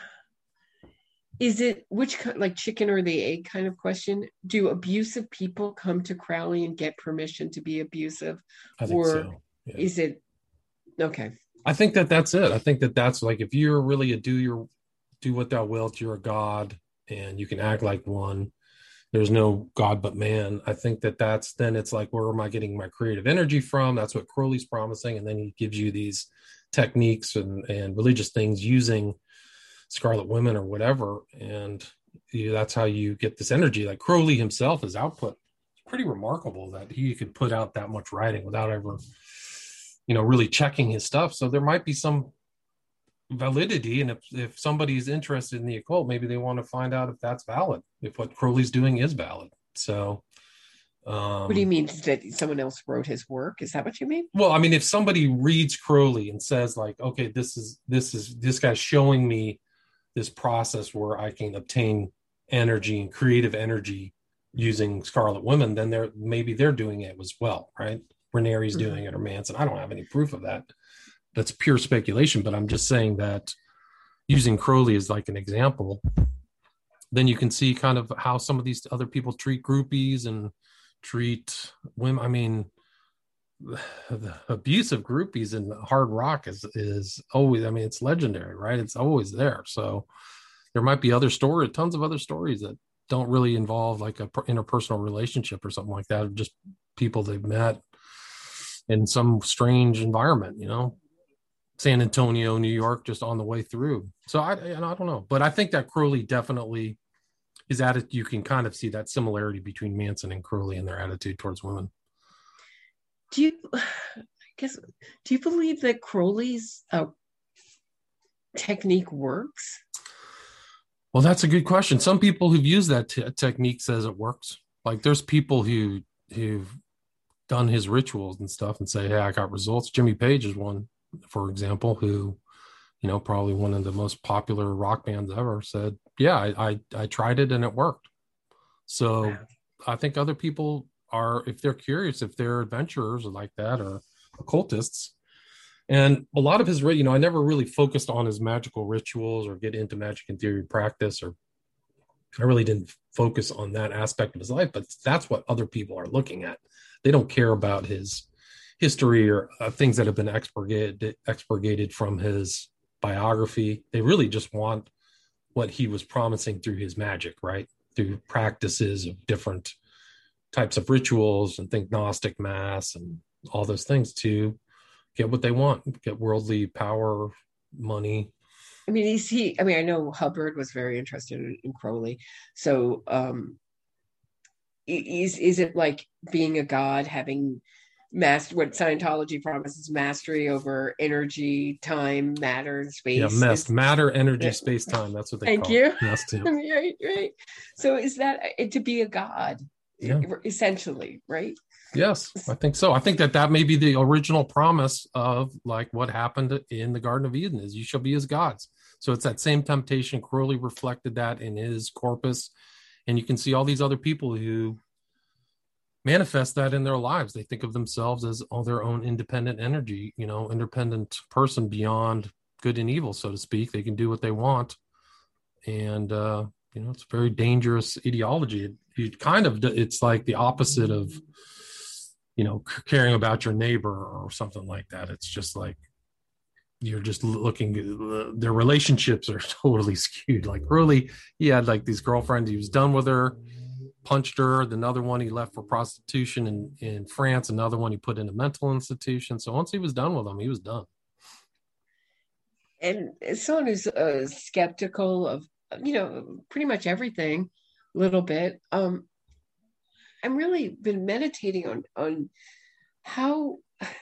Is it which like chicken or the egg kind of question? Do abusive people come to Crowley and get permission to be abusive, I think or so. Yeah. is it okay? I think that that's it. I think that that's like if you're really a do your do what thou wilt, you're a god and you can act like one. There's no God but man. I think that that's then it's like where am I getting my creative energy from? That's what Crowley's promising, and then he gives you these techniques and and religious things using Scarlet Women or whatever, and you, that's how you get this energy. Like Crowley himself, his output, it's pretty remarkable that he could put out that much writing without ever, you know, really checking his stuff. So there might be some validity, and if if somebody's interested in the occult, maybe they want to find out if that's valid, if what Crowley's doing is valid. So, um, what do you mean that someone else wrote his work? Is that what you mean? Well, I mean, if somebody reads Crowley and says like, okay, this is this is this guy's showing me this process where I can obtain energy and creative energy using Scarlet Women, then they're maybe they're doing it as well, right? Raniere's mm-hmm. doing it or Manson. I don't have any proof of that. That's pure speculation, but I'm just saying that using Crowley as like an example, then you can see kind of how some of these other people treat groupies and treat women. I mean, the abuse of groupies in hard rock is is always, I mean, it's legendary, right? It's always there. So there might be other stories, tons of other stories that don't really involve like a interpersonal relationship or something like that, or just people they've met in some strange environment, you know, San Antonio, New York, just on the way through. So I, and I don't know, but I think that Crowley definitely is at it. You can kind of see that similarity between Manson and Crowley and their attitude towards women. Do you, I guess, do you believe that Crowley's uh, technique works? Well, that's a good question. Some people who've used that t- technique says it works. Like there's people who who've done his rituals and stuff and say, hey, I got results. Jimmy Page is one, for example, who, you know, probably one of the most popular rock bands ever, said, yeah, I, I, I tried it and it worked. So wow. I think other people are, if they're curious, if they're adventurers or like that, or occultists. And a lot of his, you know, I never really focused on his magical rituals or get into magic and theory practice, or I really didn't focus on that aspect of his life, but that's what other people are looking at. They don't care about his history or uh, things that have been expurgated, expurgated from his biography. They really just want what he was promising through his magic, right? Through practices of different types of rituals and think Gnostic mass and all those things to get what they want, get worldly power, money. I mean, he's, he, I mean, I know Hubbard was very interested in, in Crowley. So, um, is, is it like being a god, having master, what Scientology promises, mastery over energy, time, matter, space? Yeah, mess, is, matter, energy, yeah. space, time. That's what they Thank call you. it. Yes, too. Right, right. So is that to be a god, yeah. essentially, right? Yes, I think so. I think that that may be the original promise of like what happened in the Garden of Eden is you shall be as gods. So it's that same temptation. Crowley reflected that in his corpus. And you can see all these other people who manifest that in their lives. They think of themselves as all their own independent energy, you know, independent person beyond good and evil, so to speak. They can do what they want. And, uh, you know, it's a very dangerous ideology. It, it kind of, it's like the opposite of, you know, caring about your neighbor or something like that. It's just like, you're just looking, their relationships are totally skewed. Like really, he had like these girlfriends, he was done with her, punched her. Another one he left for prostitution in, in France. Another one he put in a mental institution. So once he was done with them, he was done. And as someone who's uh, skeptical of, you know, pretty much everything, a little bit, um, I'm really been meditating on, on how,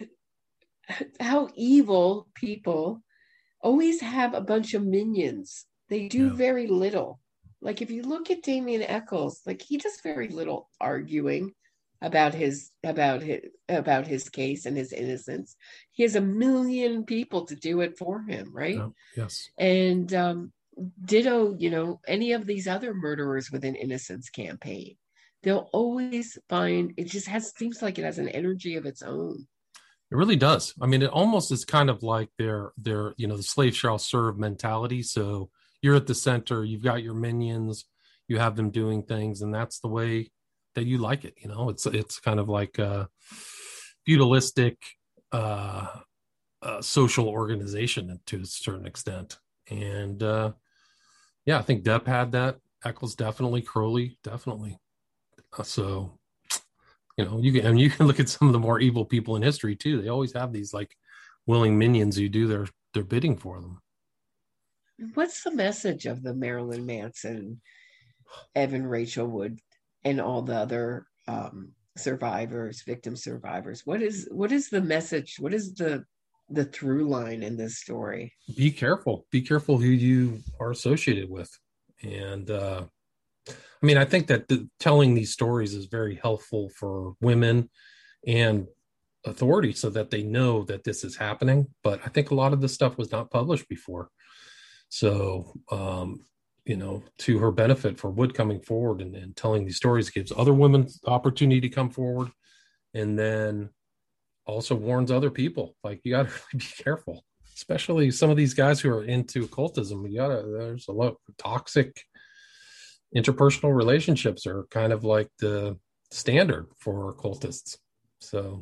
how evil people always have a bunch of minions. They do yeah. very little. Like if you look at Damien Eccles, like he does very little arguing about his about his about his case and his innocence. He has a million people to do it for him, right? Yeah. Yes. And um, ditto, you know, any of these other murderers with an innocence campaign. They'll always find it just has seems like it has an energy of its own. It really does. I mean, it almost is kind of like their their, you know, the slave shall serve mentality. So you're at the center, you've got your minions, you have them doing things, and that's the way that you like it. You know, it's it's kind of like a feudalistic uh, uh, social organization to a certain extent. And uh, yeah, I think Depp had that. Eccles definitely, Crowley definitely. Uh, so, you know, you can and you can look at some of the more evil people in history too. They always have these like willing minions who do their their bidding for them. What's the message of the Marilyn Manson, Evan Rachel Wood, and all the other um, survivors, victim survivors? What is what is the message? What is the the through line in this story? Be careful. Be careful who you are associated with. And uh, I mean, I think that the, telling these stories is very helpful for women and authority so that they know that this is happening. But I think a lot of this stuff was not published before. So, um, you know, to her benefit for Wood coming forward and, and telling these stories gives other women the opportunity to come forward, and then also warns other people. Like, you got to really be careful, especially some of these guys who are into occultism. You got to, there's a lot of toxic interpersonal relationships are kind of like the standard for occultists. So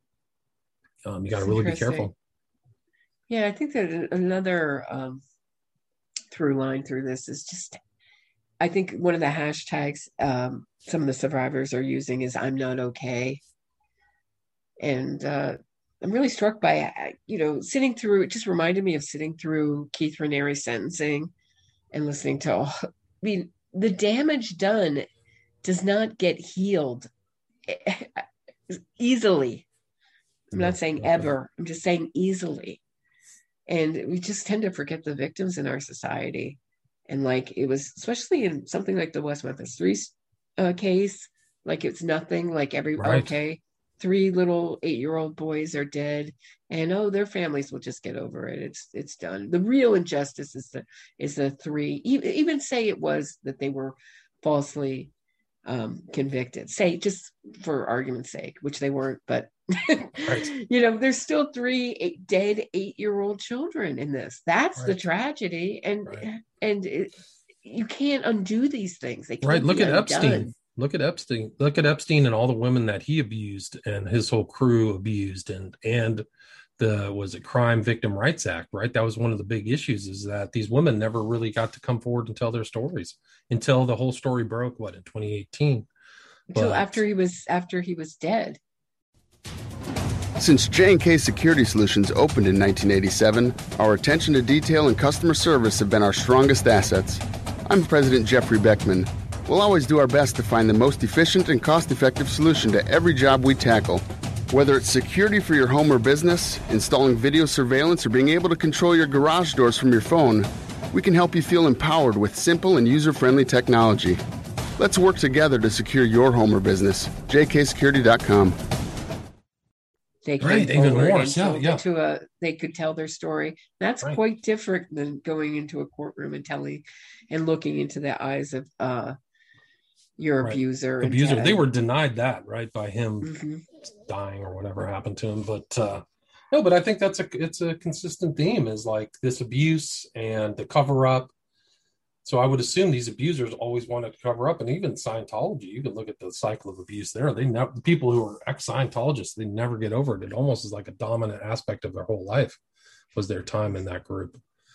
um, you got to really be careful. Yeah, I think that another um, through line through this is just, I think one of the hashtags um, some of the survivors are using is "I'm not okay," and uh, I'm really struck by, you know, sitting through. It just reminded me of sitting through Keith Raniere's sentencing and listening to all. I mean, the damage done does not get healed easily. I'm not saying ever. I'm just saying easily. And we just tend to forget the victims in our society. And like it was, especially in something like the West Memphis Three uh, case, like it's nothing, like every, right. okay, three little eight-year-old boys are dead, and oh, their families will just get over it. It's it's done. The real injustice is the is the three. Even, even say it was that they were falsely um, convicted. Say, just for argument's sake, which they weren't, but right. you know, there's still three eight, dead eight-year-old children in this. That's right. the tragedy, and right. and it, you can't undo these things. They can't right. Look be at undone. Epstein. Look at Epstein. Look at Epstein and all the women that he abused and his whole crew abused, and and the was it Crime Victim Rights Act, right? That was one of the big issues, is that these women never really got to come forward and tell their stories until the whole story broke. What, in twenty eighteen? Until but, after he was after he was dead. Since J and K Security Solutions opened in nineteen eighty-seven, our attention to detail and customer service have been our strongest assets. I'm President Jeffrey Beckman. We'll always do our best to find the most efficient and cost-effective solution to every job we tackle. Whether it's security for your home or business, installing video surveillance, or being able to control your garage doors from your phone, we can help you feel empowered with simple and user-friendly technology. Let's work together to secure your home or business. j k security dot com. They came right, even forward more. and Yeah, told yeah. to a, they could tell their story. That's Right. quite different than going into a courtroom and telling and looking into the eyes of uh, your Right. abuser. and Abuser. te- They were denied that, right, by him Mhm. dying or whatever happened to him. But uh, no, but I think that's a it's a consistent theme, is like this abuse and the cover up. So I would assume these abusers always wanted to cover up, and even Scientology, you can look at the cycle of abuse there. They never, the people who are ex-Scientologists, they never get over it. It almost is like a dominant aspect of their whole life was their time in that group.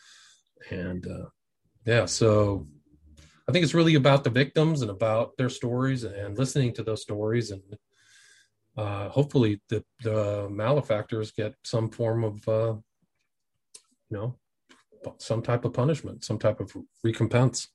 And uh, yeah, so I think it's really about the victims and about their stories and listening to those stories, and uh, hopefully the, the malefactors get some form of, uh, you know, some type of punishment, some type of recompense.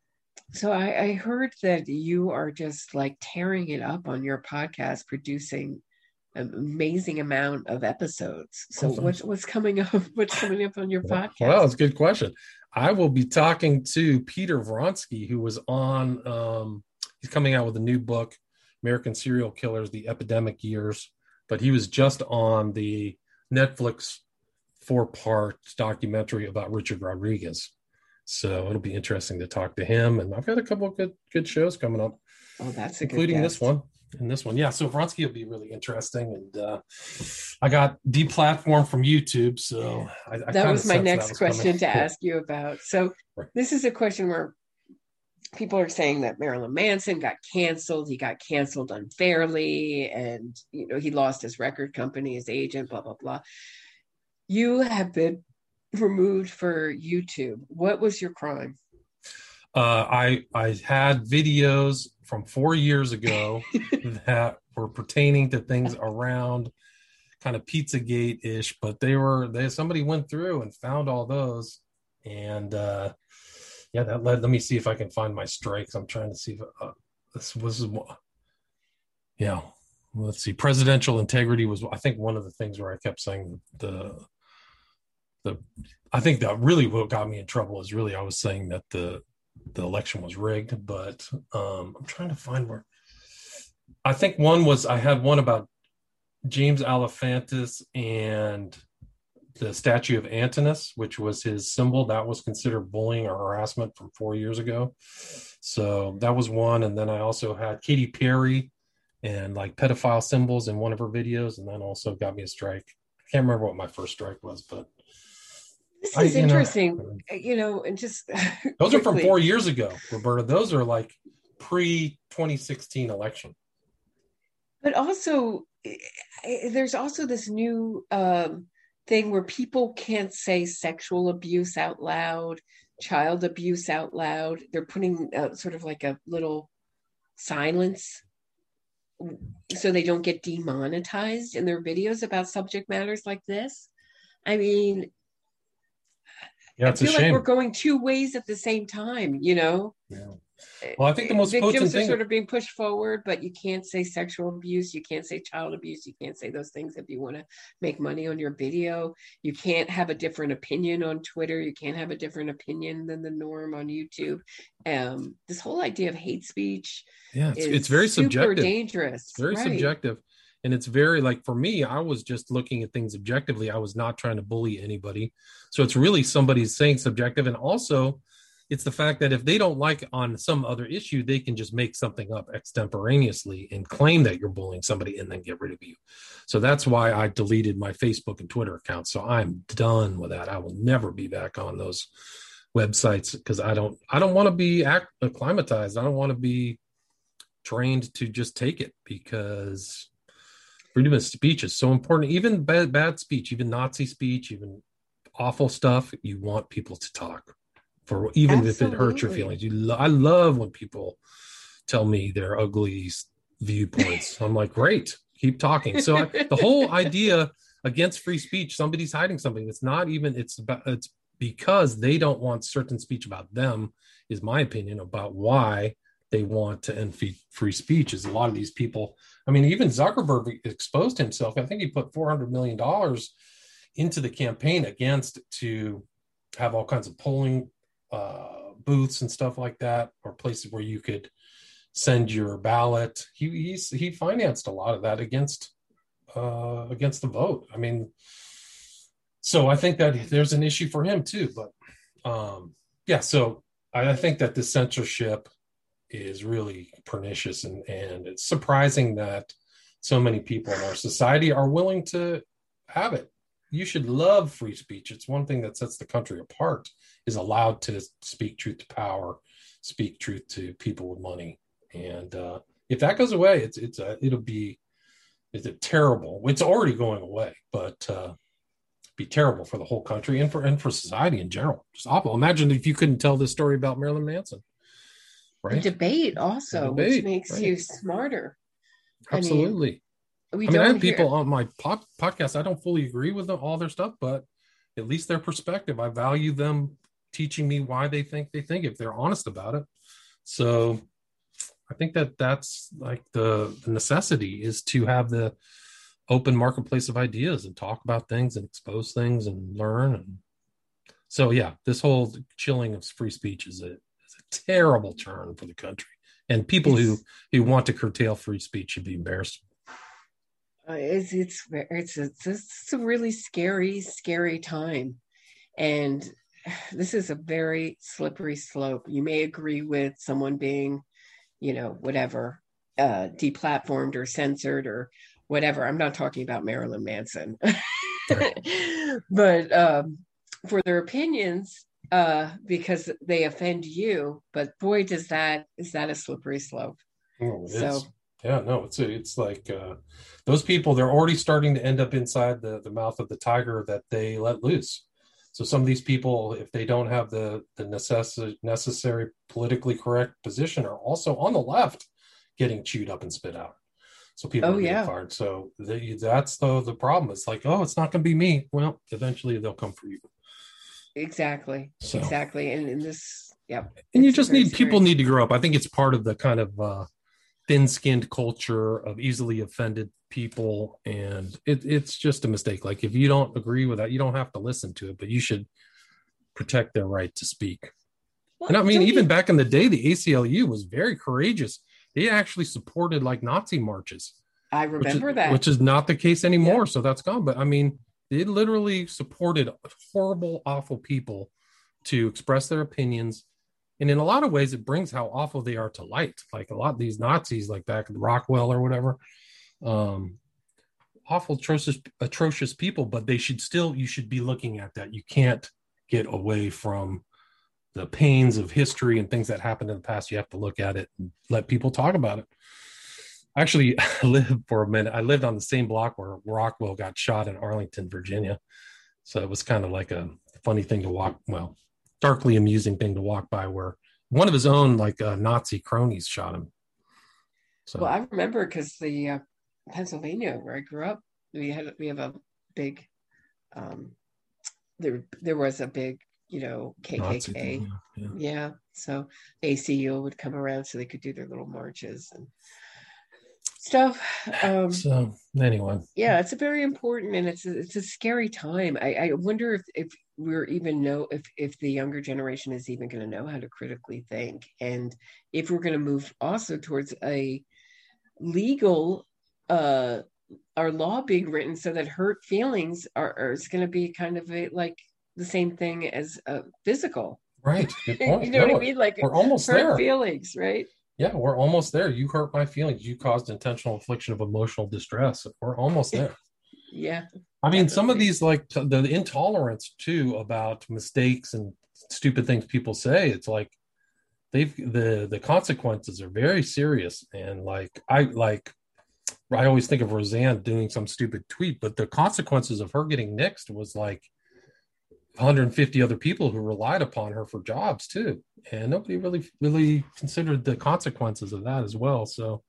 So I, I heard that you are just like tearing it up on your podcast, producing an amazing amount of episodes. So Oh, thanks. what's what's coming up? What's coming up on your podcast? Well, that's a good question. I will be talking to Peter Vronsky, who was on, um, he's coming out with a new book, American Serial Killers, The Epidemic Years, but he was just on the Netflix four-part documentary about Richard Rodriguez. So it'll be interesting to talk to him. And I've got a couple of good good shows coming up. Oh, that's a including good this guest. one and this one. Yeah, so Vronsky will be really interesting. And uh, I got deplatformed from YouTube. So I, I That kinda was my sensed next was question coming. to ask you about. So Right. this is a question where people are saying that Marilyn Manson got canceled. He got canceled unfairly, and you know he lost his record company, his agent, blah blah blah. You have been removed for YouTube. What was your crime? Uh, I I had videos from four years ago that were pertaining to things around kind of Pizzagate-ish, but they were they somebody went through and found all those, and uh, yeah, that led. Let me see if I can find my strikes. I'm trying to see if uh, this was yeah. Let's see. Presidential integrity was, I think, one of the things where I kept saying the the. I think that really what got me in trouble is really I was saying that the the election was rigged, but um, I'm trying to find where. I think one was I had one about James Alefantis and the statue of Antinous, which was his symbol. That was considered bullying or harassment from four years ago. So that was one. And then I also had Katy Perry and like pedophile symbols in one of her videos. And then also got me a strike. I can't remember what my first strike was, but This I- is you know, interesting, you know, and just those are from quickly, four years ago, Roberta. Those are like pre twenty sixteen election. But also, eh, eh, there's also this new um, thing where people can't say sexual abuse out loud, child abuse out loud. They're putting uh, sort of like a little silence so they don't get demonetized in their videos about subject matters like this. I mean, Yeah, I it's a feel like shame. we're going two ways at the same time, you know? Yeah. Well, I think the most Victims potent are thing. sort of being pushed forward, but you can't say sexual abuse, you can't say child abuse, you can't say those things if you want to make money on your video. You can't have a different opinion on Twitter. You can't have a different opinion than the norm on YouTube. Um, this whole idea of hate speech Yeah, it's, is it's very super subjective. dangerous. Very Right. subjective. And it's very like, for me, I was just looking at things objectively. I was not trying to bully anybody. So it's really somebody saying subjective. And also it's the fact that if they don't like on some other issue, they can just make something up extemporaneously and claim that you're bullying somebody and then get rid of you. So that's why I deleted my Facebook and Twitter accounts. So I'm done with that. I will never be back on those websites because I don't, I don't want to be acclimatized. I don't want to be trained to just take it, because freedom of speech is so important. Even bad, bad speech, even Nazi speech, even awful stuff, you want people to talk. For even Absolutely. If it hurts your feelings. You lo- I love when people tell me their ugly viewpoints. I'm like, great, keep talking. So I, the whole idea against free speech, somebody's hiding something. It's not even, it's about, it's because they don't want certain speech about them, is my opinion about why they want to end free, free speech. Is a lot of these people, I mean, even Zuckerberg exposed himself. I think he put four hundred million dollars into the campaign against to have all kinds of polling uh booths and stuff like that, or places where you could send your ballot. He he's, he financed a lot of that against uh against the vote. I mean, so I think that there's an issue for him too. But um yeah, so I, I think that the censorship is really pernicious, and and it's surprising that so many people in our society are willing to have it. You should love free speech. It's one thing that sets the country apart, is allowed to speak truth to power, speak truth to people with money. And uh, if that goes away, it's it's a, it'll be it's a terrible. It's already going away, but uh, be terrible for the whole country and for and for society in general. Just awful. Imagine if you couldn't tell this story about Marilyn Manson. Right. The debate also, the debate, which makes right. you smarter. Absolutely. I mean, We I mean, I have hear... people on my pod, podcast. I don't fully agree with them, all their stuff, but at least their perspective. I value them teaching me why they think they think, if they're honest about it. So I think that that's like the, the necessity, is to have the open marketplace of ideas and talk about things and expose things and learn. And so, yeah, this whole chilling of free speech is a, is a terrible turn for the country. And people it's... who, who want to curtail free speech should be embarrassed. Uh, it's it's it's it's it's a really scary, scary time, and this is a very slippery slope. You may agree with someone being, you know, whatever, uh, deplatformed or censored or whatever. I'm not talking about Marilyn Manson, but um, for their opinions, uh, because they offend you. But boy, does that is that a slippery slope? Oh, it so. Is. Yeah, no, it's it's like uh, those people, they're already starting to end up inside the, the mouth of the tiger that they let loose. So some of these people, if they don't have the, the necess- necessary politically correct position, are also on the left getting chewed up and spit out. So people oh, are getting yeah. fired. So they, that's the, the problem. It's like, oh, it's not going to be me. Well, eventually they'll come for you. Exactly. So. Exactly. And in this, yeah. And you just need, scary. People need to grow up. I think it's part of the kind of, uh, thin-skinned culture of easily offended people, and it, it's just a mistake. Like, if you don't agree with that, you don't have to listen to it, but you should protect their right to speak. Well, and I mean, even you... back in the day, the A C L U was very courageous. They actually supported like Nazi marches. I remember which is, that. Which is not the case anymore, yeah. So that's gone. But I mean, they literally supported horrible, awful people to express their opinions. And in a lot of ways, it brings how awful they are to light. Like a lot of these Nazis, like back at Rockwell or whatever, um, awful, atrocious, atrocious people. But they should still, you should be looking at that. You can't get away from the pains of history and things that happened in the past. You have to look at it and let people talk about it. Actually, I lived for a minute. I lived on the same block where Rockwell got shot in Arlington, Virginia. So it was kind of like a funny thing to walk. Well, darkly amusing thing to walk by, where one of his own like uh, Nazi cronies shot him. So. Well, I remember because the uh, Pennsylvania where I grew up, we had we have a big, um, there there was a big, you know, K K K. Thing, yeah, yeah. yeah. So A C U would come around so they could do their little marches and stuff. Um, so anyway, yeah, it's a very important, and it's a, it's a scary time. I, I wonder if if we're even know if if the younger generation is even going to know how to critically think, and if we're going to move also towards a legal uh our law being written so that hurt feelings are, are is going to be kind of a, like the same thing as uh, physical. Right. Good point. You know No, what I mean? Like we're almost hurt there. feelings, right? Yeah, we're almost there. You hurt my feelings. You caused intentional infliction of emotional distress. We're almost there. Yeah. I mean, definitely. some of these, like t- the intolerance too about mistakes and stupid things people say, it's like they've the the consequences are very serious. And like I like I always think of Roseanne doing some stupid tweet, but the consequences of her getting nixed was like one hundred fifty other people who relied upon her for jobs too, and nobody really really considered the consequences of that as well. So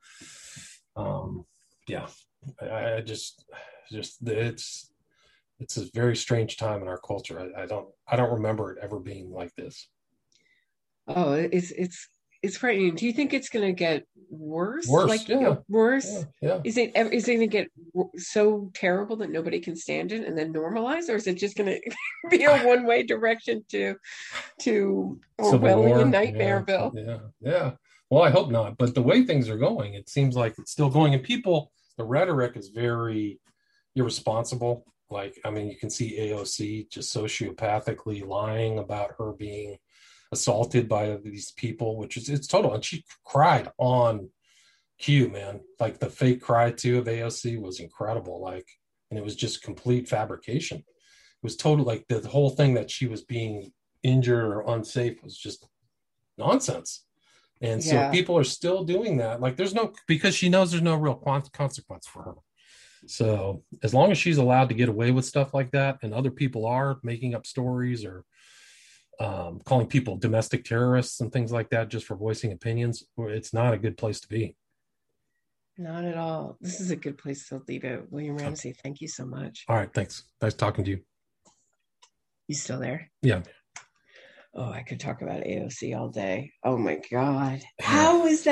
um yeah, I, I just just it's it's a very strange time in our culture. I, I don't I don't remember it ever being like this. Oh, it's it's it's frightening. Do you think it's going to get worse? Worse, Like yeah. uh, worse? Yeah, yeah. Is it ever- is it going to get w- so terrible that nobody can stand it and then normalize, or is it just going to be a one way direction to to Civil War, Orwellian Nightmareville? Yeah, yeah, yeah. Well, I hope not. But the way things are going, it seems like it's still going. And people, the rhetoric is very irresponsible. Like, I mean, you can see A O C just sociopathically lying about her being assaulted by these people, which is it's total. And she cried on cue, man. Like the fake cry too of A O C was incredible. Like, and it was just complete fabrication. It was total, like the, the whole thing that she was being injured or unsafe was just nonsense. And so Yeah. people are still doing that. Like there's no, because she knows there's no real consequence for her. So as long as she's allowed to get away with stuff like that, and other people are making up stories or um, calling people domestic terrorists and things like that just for voicing opinions, it's not a good place to be. Not at all. This is a good place to leave it. William Ramsey, thank you so much. All right. Thanks. Nice talking to you. You still there? Yeah. Oh, I could talk about A O C all day. Oh my God. How is that?